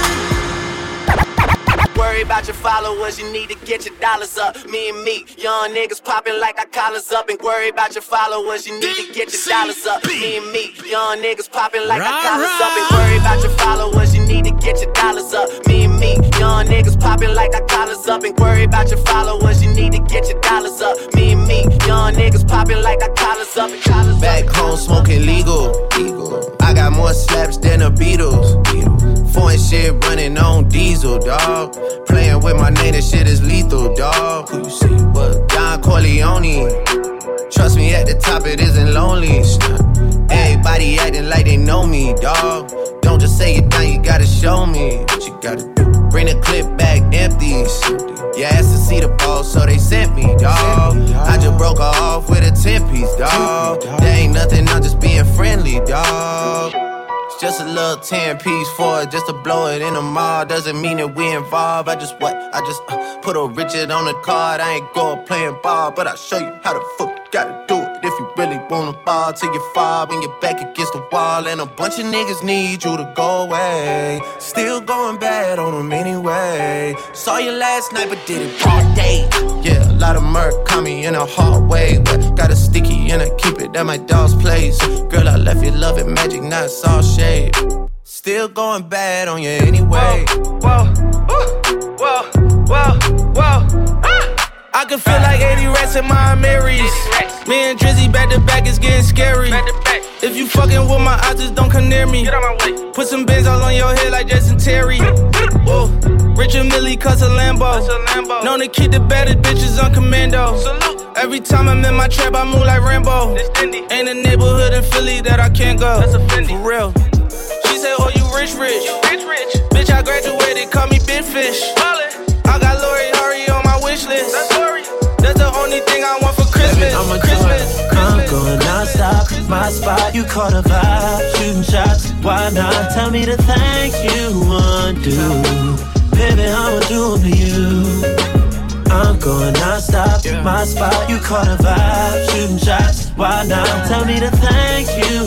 Worry about your followers, you need to get your dollars up. Me and me, young niggas popping like our collars up. And worry about your followers, you need to get your dollars up. Me and me, young niggas popping like our collars up. And worry about your followers, you need to get your dollars up. Me and me, young niggas popping like our collars up. And worry about your followers, you need to get your dollars up. Me and me, young niggas popping like our collars up. And collars up. Back home smoking legal. legal. I got more slaps than the Beatles. Foreign shit running on diesel, dawg. Playing with my name, this shit is lethal, dawg. Who you see? What? Don Corleone. Trust me, at the top it isn't lonely. Everybody acting like they know me, dawg. Don't just say it down, you gotta show me what you gotta do. Bring the clip back empty. You asked to see the ball, so they sent me, dawg. I just broke her off with a ten-piece, dawg. There ain't nothing, I'm just being friendly, dawg. It's just a little ten-piece for it, just to blow it in the mall. Doesn't mean that we involved. I just what? I just uh, put a Richard on the card. I ain't going playing ball, but I'll show you how the fuck you gotta do it. If you really wanna ball till you fall when you're back against the wall. And a bunch of niggas need you to go away. Still going bad on them anyway. Saw you last night, but did it broad day. Yeah, a lot of murk caught me in a hard way, but got a sticky and I keep it at my dog's place. Girl, I left you loving magic, not all shade. Still going bad on you anyway. Whoa, whoa, whoa, whoa, whoa. Ah! I can feel like eighty rats in my Marys. Me and Drizzy back to back is getting scary. If you fucking with my eyes, just don't come near me. Get out my way. Put some bins all on your head like Jason Terry. Whoa. Richard Millie cuss a Lambo. Known to keep the baddest bitches on commando. Salute. Every time I'm in my trap, I move like Rambo. Ain't a neighborhood in Philly that I can't go. That's a Fendi. For real. She said, oh, you rich, rich. You rich, rich. Bitch, I graduated, call me Big Fish. Ballin'. I got Lori Hurry on my wish list. That's Lori. That's the only thing I want for Christmas. I'm a Christmas. I'm going non-stop. My spot, you caught a vibe. Shooting shots, why not? Tell me the things you undo. Baby, I'ma do them to you. I'm going non-stop. My spot, you caught a vibe. Shooting shots, why not? Tell me the things you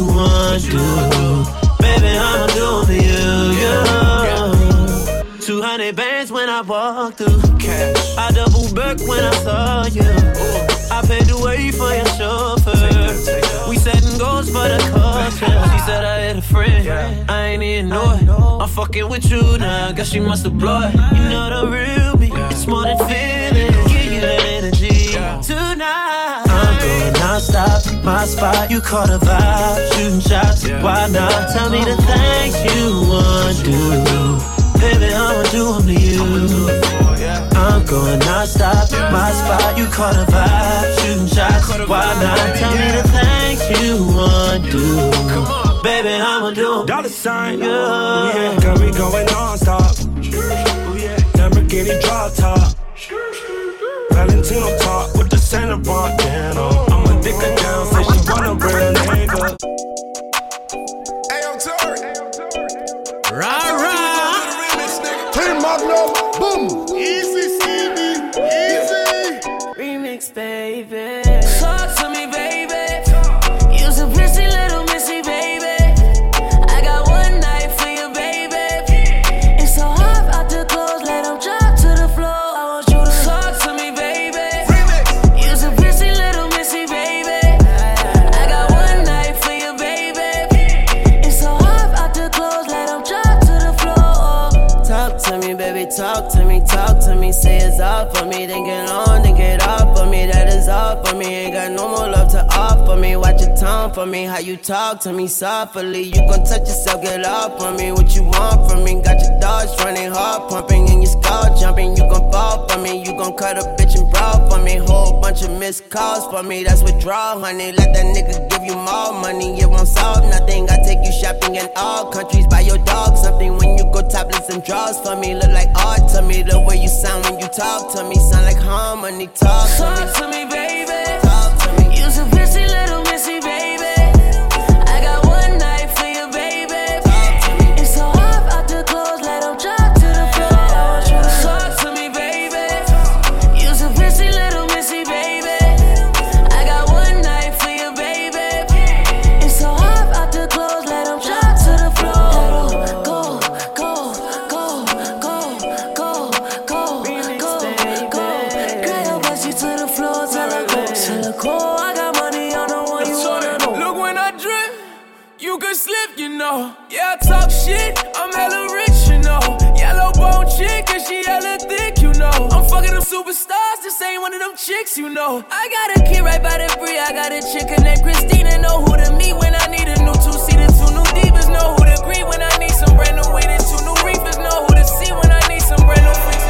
undo. Baby, I'ma do them to you. Yeah. Two hundred bands when I walk through. Cash. I double back when I saw you. Ooh. I paid the way for your chauffeur. Take that, take that. We setting goals for the culture. She said I had a friend. Yeah. I ain't even know it. I'm fucking with you now. Guess she must have blown it. You know the real me. Yeah. It's more than feeling. Give you that energy yeah. tonight. I'm going non-stop. My spot, you caught a vibe. Shooting shots, yeah. why not? Tell me the things you want to do. Baby, I'ma do them to you. I'm going non-stop. My spot, you caught a vibe. Shooting shots, why not? Tell me the things you want to do. Baby, I'ma do them. Dollar sign, yeah. Oh, yeah. Girl, we going non-stop. Oh, yeah. Lamborghini drop top. Valentino top with the Santa Montana. I'ma dick her down, say she want a real nigga. Ayo, Tory. Rah, rah. Team Magnum, boom. Easy, C B, easy. Remix, baby. Talk to me, baby. You's a pretty little missy, baby. I got one night for you, baby. It's so hot out the clothes, let them drop to the floor. I want you to talk to me, baby. You's a pretty little missy, baby. I got one night for you, baby. It's so hot out the clothes, let them drop to the floor. Talk to me, baby. baby, talk to me, talk to me. Say it's all for me, then get on, then get off for me. That is all for me, ain't got no more love to offer me. Watch your tone for me, how you talk to me softly. You gon' touch yourself, get off on me. What you want from me, got your dogs running, heart pumping, and your skull jumping. You gon' fall for me, you gon' cut a bitch and brawl for me. Whole bunch of missed calls for me, that's withdrawal, honey. Let that nigga give you more money, it won't solve nothing. I take you shopping in all countries, buy your dog something. When you go topless and draws for me, look like art to me. The way you sound when you talk to me, sound like harmony. Talk to me, talk to me, baby. Talk to me. You's a busy little missy, baby. I got one night for you, baby. Talk to me. It's so hard out the clothes, let them drop to the floor. Talk to me, baby. You's a busy little missy, baby. I got one night for you, baby. It's so hard out the clothes, let them drop to the floor. Go, go, go, go, go, go, go, go. Girl, I'll bust you to the floor, tell her go, tell her go. I got money, I know what you wanna know. Look when I drip, you can slip, you know. Yeah, I talk shit, I'm hella rich, you know. Yellow bone chick, and she hella thick, you know. I'm fucking them superstars, this ain't one of them chicks, you know. I got a kid right by the Brie, I got a chick named Christina. Know who to meet when I need a new two-seater. Two new divas, know who to greet when I need some brand new weed. And two new reefers, know who to see when I need some brand new freaks.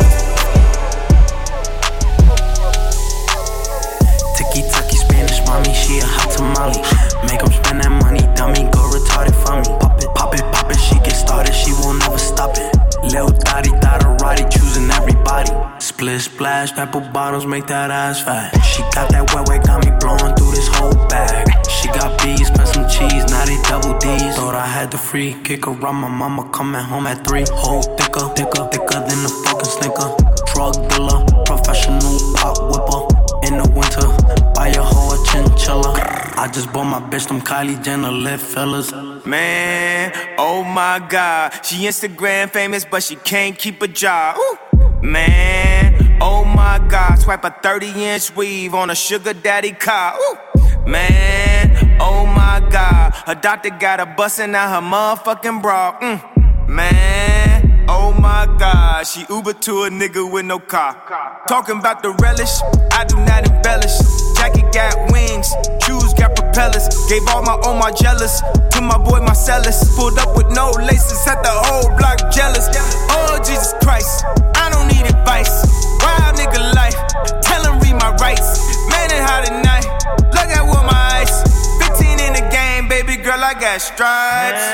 Tiki-taki Spanish mommy, she a hot tamale. Make 'em spend that money, dummy, go retarded for me. Pop it, pop it, pop it, she get started, she won't never stop it. Lil Dottie, Dotterati, choosing everybody. Split splash, pepper bottles, make that ass fat. She got that wet wet, got me blowing through this whole bag. She got bees, spent some cheese, now they double D's. Thought I had the free kick around my mama coming home at three. Whole thicker, thicker, thicker than a fucking snicker. Drug dealer, professional pop whipper. In the winter, buy a whole chinchilla. I just bought my bitch them Kylie Jenner lip fillers. Man, oh my God, she Instagram famous, but she can't keep a job. Ooh. Man, oh my God, swipe a thirty inch weave on a sugar daddy car. Ooh. Man, oh my God, her doctor got her bustin' out her motherfucking bra. Mm. Man, oh my God, she Uber to a nigga with no car. Talking about the relish, I do not embellish. Jacket got wings, shoes got propellers. Gave all my own Margellas to my boy Marcellus. Pulled up with no laces, had the whole block jealous. Oh Jesus Christ, I don't need advice. Wild nigga life, tell him read my rights. Man it hot at night, look at what my eyes. Fifteen in the game, baby girl, I got stripes.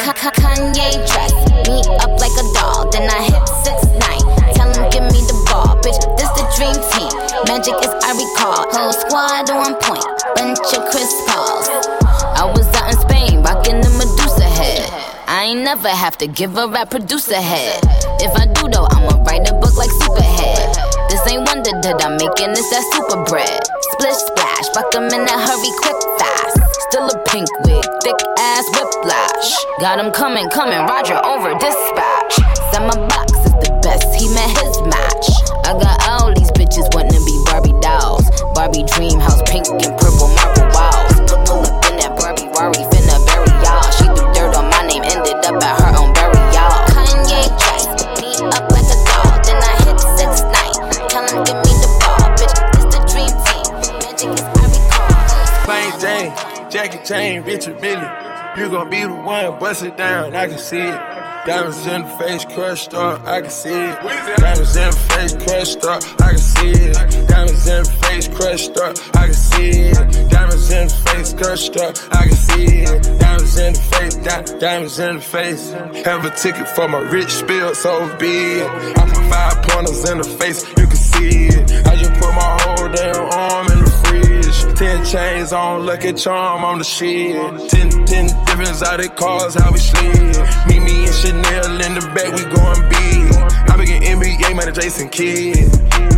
Kanye dress me up like a doll, then I hit six nine. Tell him give me the ball, bitch. This the dream team. Magic is I recall. Whole squad on point, bunch of Chris Pauls. I was out in Spain, rocking the Medusa head. I ain't never have to give a rap producer head. If I do though, I'ma write a book like Superhead. This ain't wonder that I'm making this that super bread. Splish splash, fuck 'em in a hurry, quick fast. Still a pink wig, thick ass whiplash. Got him coming, coming, Roger over dispatch. Said my box is the best, he met his match. I got all these bitches wanting to be Barbie dolls. Barbie dream house, pink and purple marble walls. Pull up in that Barbie Rari, finna bury y'all. She threw dirt on my name, ended up at her own burial. Kanye dress me up like a doll, then I hit six nine. Tell him give me the ball, bitch. This the dream team. Magic is I recall. Plain Jane, Jackie Chain, Richard Mille. You gon' be the one, bust it down, I can see it. Diamonds in the face, crushed up, I can see it. Diamonds in the face, crushed up, I can see it. Diamonds in the face, crushed up, I can see it. Diamonds in the face, crushed up, I can see it. Diamonds in the face, di- diamonds in the face. Have a ticket for my rich spill, so big. I put five pointers in the face, you can see it. I just put my whole damn arm in the fridge. Ten chains on, lucky charm on the shit. Ten, ten different exotic cars, how we slid. Meet me and Chanel in the back, we going big. I begin N B A, man, Jason Kidd.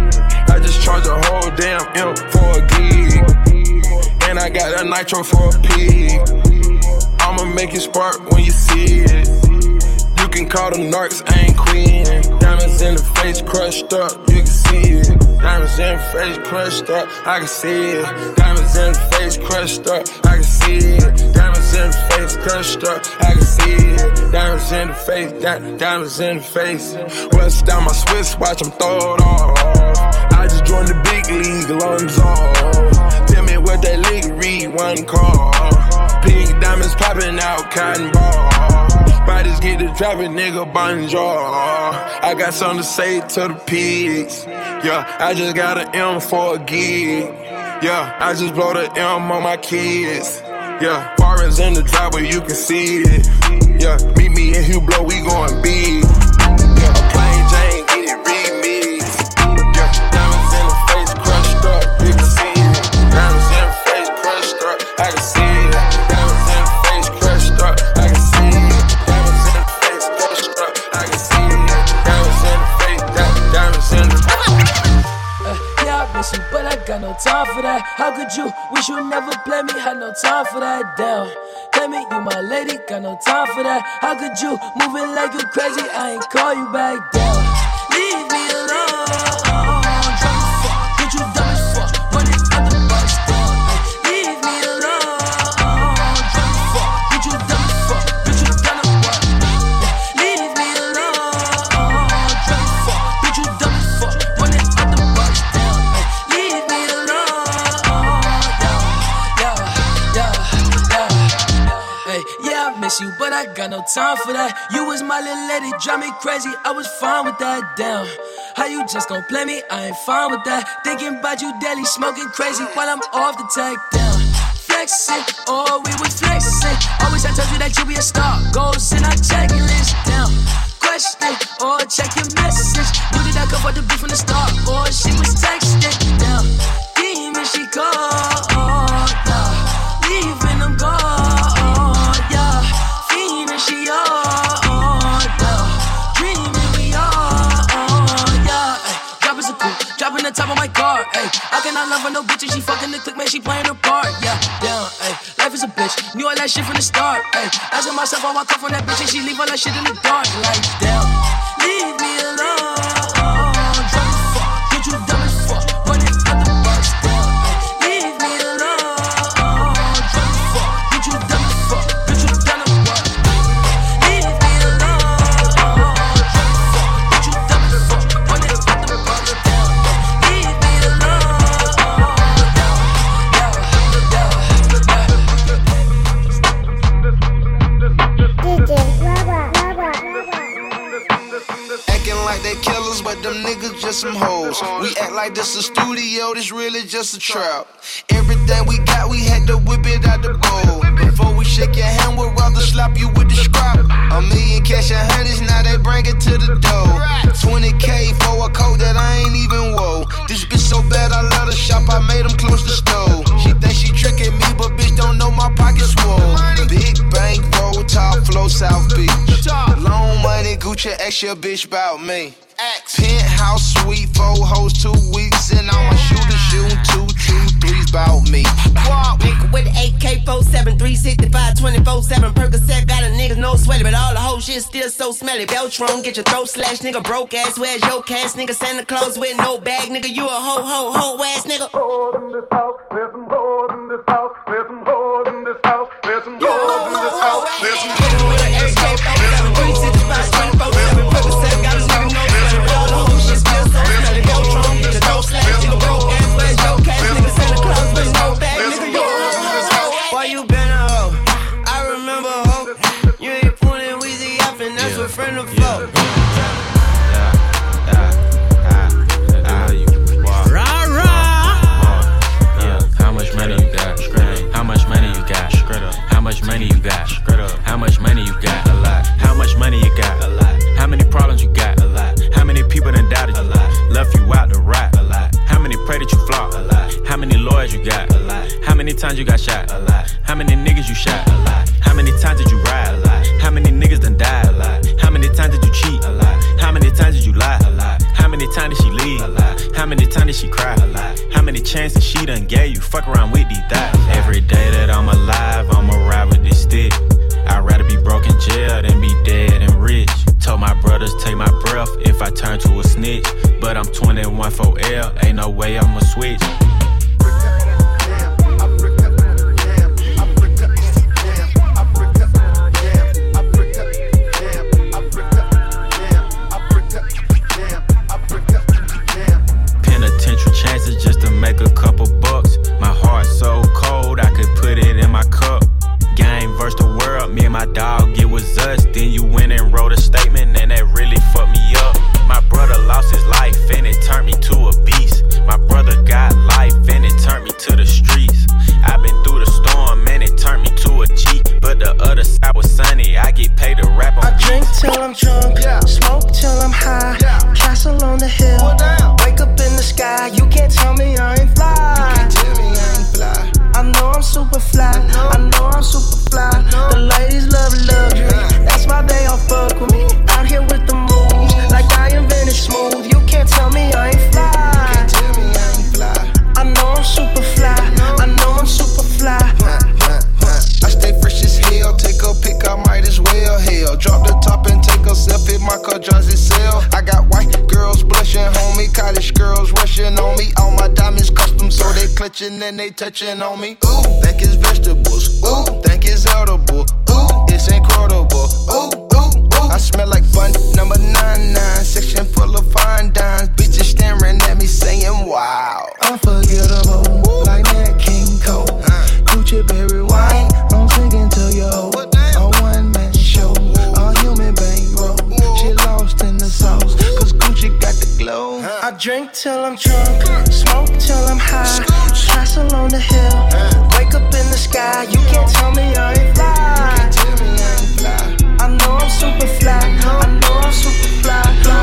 I just charge a whole damn M for a gig. And I got a nitro for a pig. I'ma make it spark when you see it. You can call them narcs, I ain't queen. Diamonds Diamonds in the face crushed up, you can see it. Diamonds in the face crushed up, I can see it. Diamonds in the face crushed up, I can see it. Diamonds in the face crushed up, I can see it. Diamonds in the face, di- diamonds in the face. West down my Swiss, watch them throw it off. I just joined the big league, lungs off. Tell me what that league read, one call. Pink diamonds popping out, cotton ball. Bodies get to dropping, nigga, bonjour. I got something to say to the pigs. Yeah, I just got an M for a gig. Yeah, I just blow the M on my kids. Yeah, foreigns in the driveway, you can see it. Yeah, meet me in Hublot, we going big. Yeah, a plain Jane, get it remixed. Yeah, diamonds in the face crushed up, you can see it. Diamonds in the face crushed up, I can see it. Diamonds in the face crushed up, I can see it. Diamonds in the face crushed up, I can see it. Diamonds in the face, di- diamonds in the uh, yeah, I miss you, but I got no time for that. How could you wish you never play me? Had no time for that. Damn. Tell me you my lady, got no time for that. How could you move it like you crazy? I ain't call you back down. Leave me alone. Drunk as fuck, get you dumb as fuck. Run it out the bus down. Leave me alone. Drunk as fuck, get you dumb as fuck. Bitch, you gonna what? Leave me alone. Drunk as fuck, get you dumb as fuck. Run it out the bus down. Leave me alone. Yeah, yeah, yeah, yeah. Hey, yeah, I miss you, but I got no time for that. You was my little lady, drive me crazy. I was fine with that. Damn, how you just gon' play me? I ain't fine with that. Thinking about you daily, smoking crazy while I'm off the tag. Down, flexing, oh we was flexing. Always I told you that you be a star. Goals in our checklist. Down, question, or check your message. Knew that I could afford the beat from the start, or she was texting. Down, demon she called. Yeah, leaving them gone. She on, yeah. Dreaming we on, yeah. Ay, drop is a cool, dropping the top of my car, ayy. I cannot love her, no bitch, and she fucking the click, man, she playing her part, yeah. Down, ayy, life is a bitch, knew all that shit from the start, ayy. Asking myself how I come from that bitch, and she leave all that shit in the dark, like, damn. Leave me alone, drunk as fuck, get you dumb as fuck, run it out the bus down, ayy. Leave me alone, drunk as fuck, get you dumb as fuck, bitch, you done it what? Like they killers, but them niggas just some hoes. We act like this a studio, this really just a trap. Everything we got, we had to whip it out the bowl. Before we shake your hand, we'd rather slap you with the scrap. A million cash and hundreds, now they bring it to the door. twenty K for a coat that I ain't even wore. This bitch so bad, I love the shop, I made them close the stove. She think she tricking me, but bitch don't know my pocket's swole. Big bank, roll, top flow, South Beach. Long money, Gucci, ask your bitch about me. Penthouse suite, four hoes, two weeks, and I'ma shoot a shooting two, two, threes about me. Walk, nigga with the A K four seven, three sixty-five, twenty-four seven, Percocet, got a nigga no sweaty, but all the whole shit still so smelly. Beltron, get your throat slashed, nigga, broke ass, where's your cash, nigga, Santa Claus with no bag, nigga, you a ho, ho, ho ass, nigga. Hoes in this house, there's some hoes in this house, there's some hoes in this house, there's some hoes in this house, there's some hoes in this house, there's some hoes in this house, Percocet, got a nigga no sweaty, all the whole shit still so smelly. Beltron, get your throat slashed, nigga, broke ass, where's your cash, nigga, Santa Claus with no bag, nigga, you a ho, ho, ho. Why you been a hoe? I remember hoe. You ain't pulling Weezy off, and that's what friend of foe. How much money you got? How much money you got? How much money you got? How much money you got? A lot. How much money you got? A lot. How many problems you got? A lot. How many people done doubted you? A lot. Left you out to rot? A lot. How many pray that you flop? A lot. How many lawyers you got? A lot. How many times you got shot? A lot. How many niggas you shot? A lot. How many times did you ride? A lot. How many niggas done died? A lot. How many times did you cheat? A lot. How many times did you lie? A lot. How many times did she leave? A lot. How many times did she cry? A lot. How many chances she done gave you? Fuck around with these thighs. Every day that I'm alive, I'ma ride with this stick. I'd rather be broke in jail than be dead and rich. Told my brother brothers take my breath if I turn to a snitch. But I'm twenty-one for L, ain't no way I'ma switch. Penitential chances just to make a couple bucks. My heart so cold, I could put it in my cup. Game versus the world, me and my dog, it was us. Then you went and wrote a statement, and that really fucked me up. My brother lost his life, and it turned me to a beast. My brother got life, and it turned me to the streets. I've been through the storm, and it turned me to a G. But the other side was sunny, I get paid to rap on I drink beats. till I'm drunk, yeah. Smoke till I'm high, yeah. Castle on the hill, wake up in the sky. You can't tell me I ain't fly. You can't tell me I ain't fly. I know I'm super fly, I know I'm super fly. The ladies love luxury, that's why they all fuck with me. Out here with the moves, like I invented smooth. You can't tell me I ain't fly. You can't tell me I ain't fly. I know I'm super fly, I know I'm super fly. I stay fresh as hell, take a pic, I might as well. Hell, drop the top and take a selfie, my car drives itself. I got white girls blushing, homie, college girls rushing on me. All my diamonds custom, so they clutching and they touching on me. Ooh, think it's vegetables, ooh, think it's edible, ooh, it's incredible, ooh, ooh, ooh. I smell like bun number nine nine, section full of fine dimes. Bitches staring at me saying, wow. Unforgettable, like Nat King Cole, Gucci berry wine. I'm singing to you, a one man show, a human bankroll. She lost in the sauce, cause Gucci got the glow. I drink till I'm drunk, smoke till I'm high. Castle on the hill, wake up in the sky. You can't tell me I ain't fly. You can't tell me I ain't fly. I know I'm super fly, I know I'm super fly.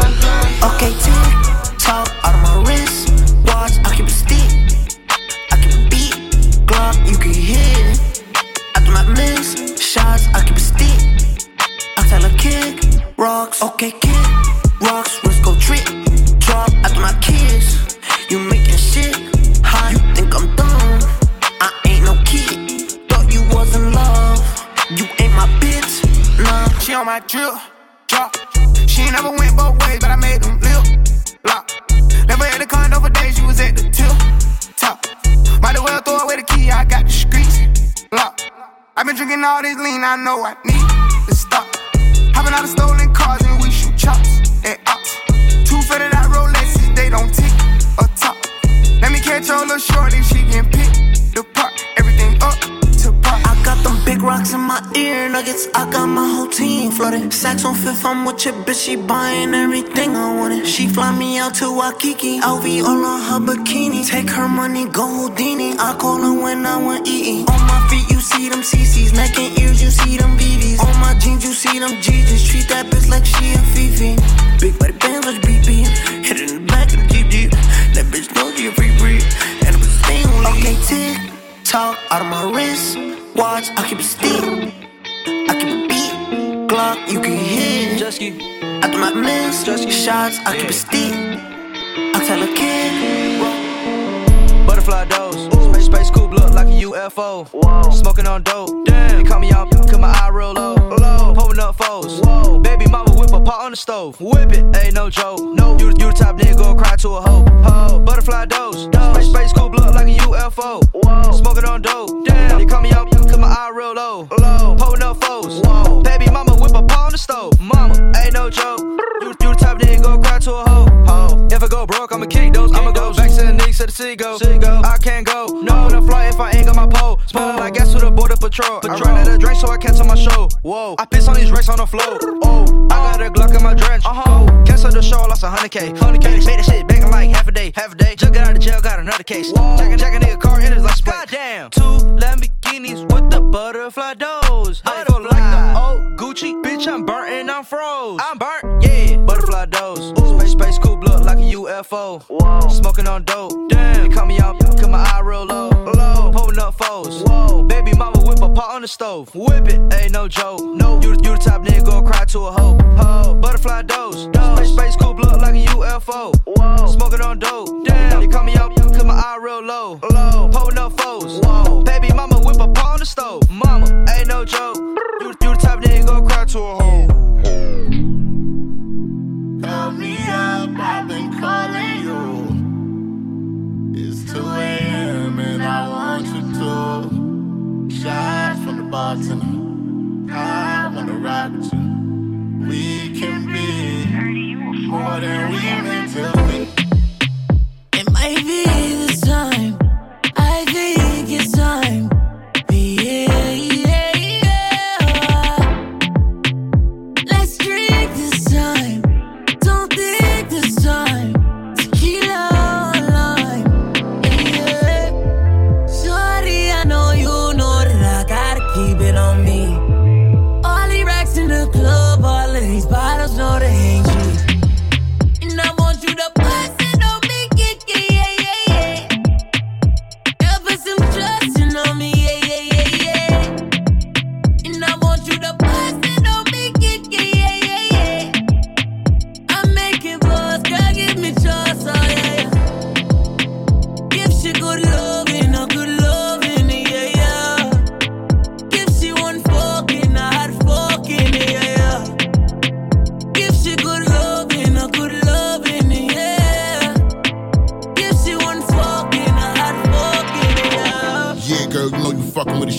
Okay, tick tock out of my wrist, watch, I keep a stick, I keep a beat, Glock, you can hear it. I do not miss shots, I keep a stick, I tell a kick, rocks, okay, kick, rocks, let's go trick, drop after my kids. You making shit hot, you think I'm dumb, I ain't no kid, thought you was in love, you ain't my bitch, nah. She on my drip, drop. She ain't never went both ways, but I made them lip lock. Never had a condo for days, she was at the tip top. Might as well throw away the key, I got the streets locked. I've been drinking all this lean, I know I need to stop. Hopping out of stolen cars and we shoot chops and ops. Two fitted out Rolexes, they don't tick or top. Let me catch your little shorty, she can pick the part. Everything up to part. I got them big rocks in my ear nuggets, I got my whole team flooded. Sacks on fifth, I'm with your bitch, she buying everything I wanted. She fly me out to Waikiki, L V all on her bikini. Take her money, go Houdini, I call her when I want eating. On my feet, you see them C Cs, neck and ears, you see them B Bs. On my jeans, you see them G Gs, treat that bitch like she a Fifi. Big body bands like B B, hit it in the back of the Jeep Jeep. That bitch know she a free breed, and it was staying on. Okay, tick tock out of my wrist, watch, I keep a stick, I keep a beat, Glock, you can hear. Just keep. I do not miss Just shots, I keep a stick, I tell a kid. Butterfly dose, space, space coupe look like a U F O. Whoa. Smoking on dope, damn. They call me out, cause my eye real low. Low. Pulling up foes, whoa. Baby mama whip a pot on the stove, whip it, ain't no joke. No, you, you the type nigga go cry to a hoe. Ho. Butterfly dose, dose. Space, space coupe look like a U F O. Whoa. Smoking on dope, damn. They call me out, cause my eye real low. Low. Pulling up foes, whoa. Baby mama whip a pot on the stove, mama, ain't no joke. You, you the type nigga go cry to a hoe. Ho. If I go broke, I'ma kick those. I'ma go back to the knees to the sea go. I can't go, no, no fly if I ain't got my pole. Smelling like gas with a border patrol. I ran out of drink so I cancel my show. Whoa, I piss on these racks on the floor. Oh, I got a Glock in my drench. Uh-huh. Cancel the show, lost a hundred K. Hundred K, made that shit back in like half a day. Half a day, just got out of jail, got another case. Jacking, jacking nigga car in his like split. Goddamn, two Lamborghinis with the butterfly doors. Butterfly like the old Gucci, bitch. I'm burnt and I'm froze. I'm burnt, yeah. Butterfly doors, space, space coupe look like a U F O. Whoa. Smoking on dope, damn. They call me out, cause my eye real low. Low, pulling up foes. Whoa. Baby mama whip a pot on the stove, whip it, ain't no joke. No, you, you the type nigga go cry to a hoe. Ho. Butterfly dose, space, space coupe look like a U F O. Whoa. Smoking on dope, damn. They call me out, cause my eye real low. Low, pulling up foes. Whoa. Baby mama whip a pot on the stove, mama, ain't no joke. You, you the type nigga go cry to a hoe.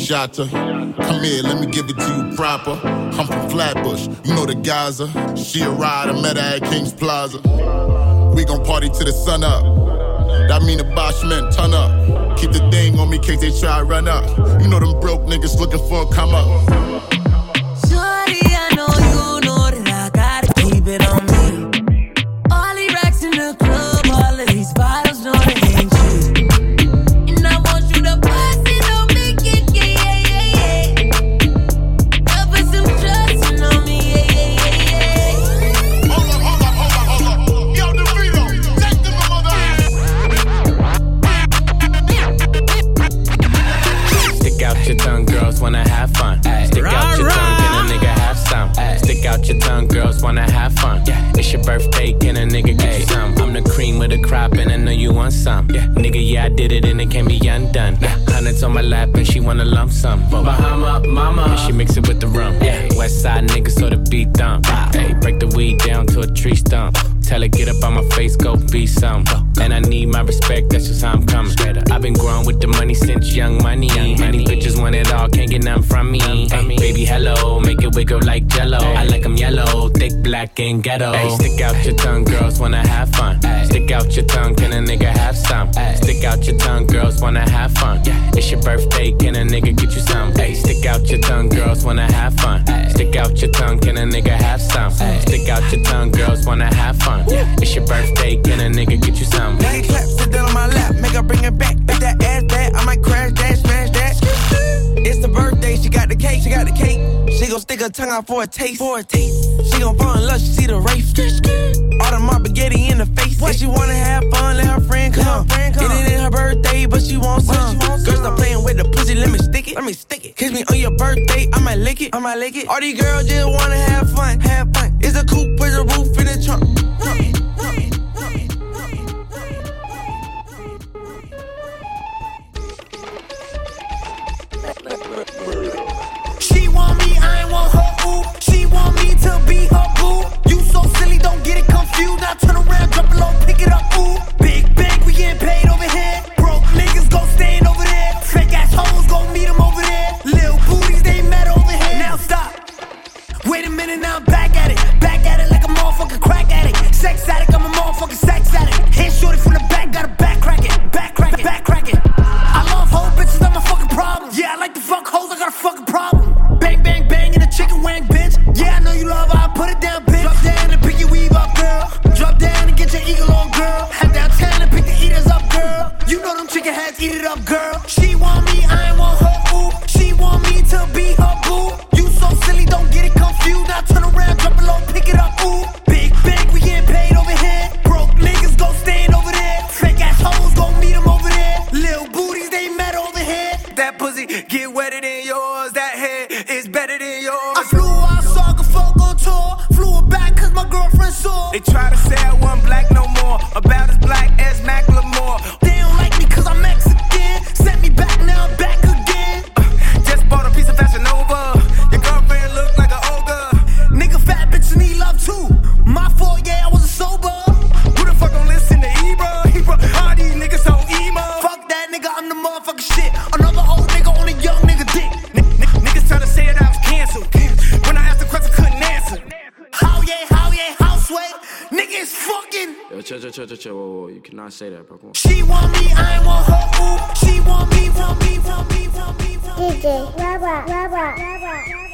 Shata. Come here, let me give it to you proper. I'm from Flatbush, you know the Gaza. She a ride, I met her at King's Plaza. We gon' party till the sun up. That mean the Bosch men turn up. Keep the thing on me in case they try to run up. You know them broke niggas looking for a come up. Shorty, I know you know that I gotta keep it on me. All these racks in the club, all of these bottles, know they ain't cheap. And I want you to pass it on me, yeah, yeah, yeah, yeah. Up with some trust on me, yeah, yeah, yeah, yeah. Hold up, hold up, hold up, hold up. Yo, DeVito, take them mother ass. Stick out your tongue, girls wanna have fun. Stick out your tongue, can a nigga have some? Stick out your tongue, girls wanna have fun. It's your birthday, can a nigga get you some? I'm the cream of the crop and I know you want some. Nigga, yeah, I did it and it can't be undone. Hundreds on my lap and she wanna lump some. Bahama, mama, and she mix it with the rum. West side nigga, so the beat dump. Hey, break the weed down to a tree stump. Tell her get up on my face, go be some. And I need my respect, that's just how I'm coming. I've been growing with the money since young money. Many bitches want it all, can't get none from me. Hey, baby, hello, make it wiggle like jello. I like them yellow, thick, black, and ghetto. Hey, stick out your tongue, girls wanna have fun. Stick out your tongue, can a nigga have some? Stick out your tongue, girls wanna have fun. It's your birthday, can a nigga get you some? Hey, stick out your tongue, girls wanna have fun. Stick out your tongue, can a nigga have some? Stick out your tongue, girls wanna have fun. It's your birthday, can a nigga get you some? Nigga clap, sit down on my lap, make her bring it back. Make that ass back, I might crash that, smash that. It's the birthday, she got the cake, she got the cake. She gon' stick her tongue out for a taste, for a taste. She gon' fall in love, she see the race. All the my spaghetti in the face. What she wanna have fun, let her friend come. It ain't her birthday, but she wants some. Girls stop playing with the pussy, let me stick it, let me stick it. Kiss me on your birthday, I might lick it, I might lick it. All these girls just wanna have fun, have fun. It's a coupe, put the roof in the trunk. She want me, I ain't want her, ooh. She want me to be her boo. You so silly, don't get it confused. Now turn around, drop it low, pick it up, ooh. Big bank, we getting paid over here. Broke niggas gon' stand over there. Fake ass hoes gon' meet them over there. Lil' booties, they met over here. Now stop. Wait a minute, now I'm back at it. Back at it like a motherfucking crack addict. Sex addict, I'm a motherfucking sex addict. Hit shorty from the back, gotta back crack it. Back crack it, back crack it. I love hoe bitches, not my fucking problem. Yeah, I like to fuck hoes, I got a fucking problem. Bang, bang, bang in a chicken wing, bitch. Yeah, I know you love her, I put it down, bitch. Drop down and pick your weave up, girl. Drop down and get your eagle on, girl. Head downtown and pick the eaters up, girl. You know them chicken heads, eat it up, girl. She want me, I ain't want her, ooh. She want me to be her boo. You so silly, don't get it confused. Now turn around, drop it low, pick it up, ooh. Big bank, we getting paid over here. Broke niggas gon' stand over there. Fake ass hoes gon' meet them over there. Lil' booties, they met over here. That pussy get wetter than yours. That head is better than yours. I flew out so I could fuck on tour. Flew it back cause my girlfriend saw. They try to say I wasn't black no more. About as black as Macklemore. They don't like me cause I'm Mexican. Sent me back, now I'm back again. Uh, just bought a piece of Fashion Nova. Your girlfriend look like an ogre. Nigga fat bitch need love too. My fault, yeah, I wasn't sober. Who the fuck don't listen to Ebro? Ebro, all these niggas so emo. Fuck that nigga, I'm the motherfucking shit. Another old nigga on a young nigga dick. N- n- niggas try to say that I was canceled. When I asked the question, couldn't answer. How yeah, how yeah, how sway? Niggas fucking. Yo, chill, chill, chill, chill, chill. Whoa, whoa, you cannot say that, bro. Come on. She want me, I ain't want her, ooh. She want me, want me, want me, want me, want me. D J Rubber, Rubber, Rubber.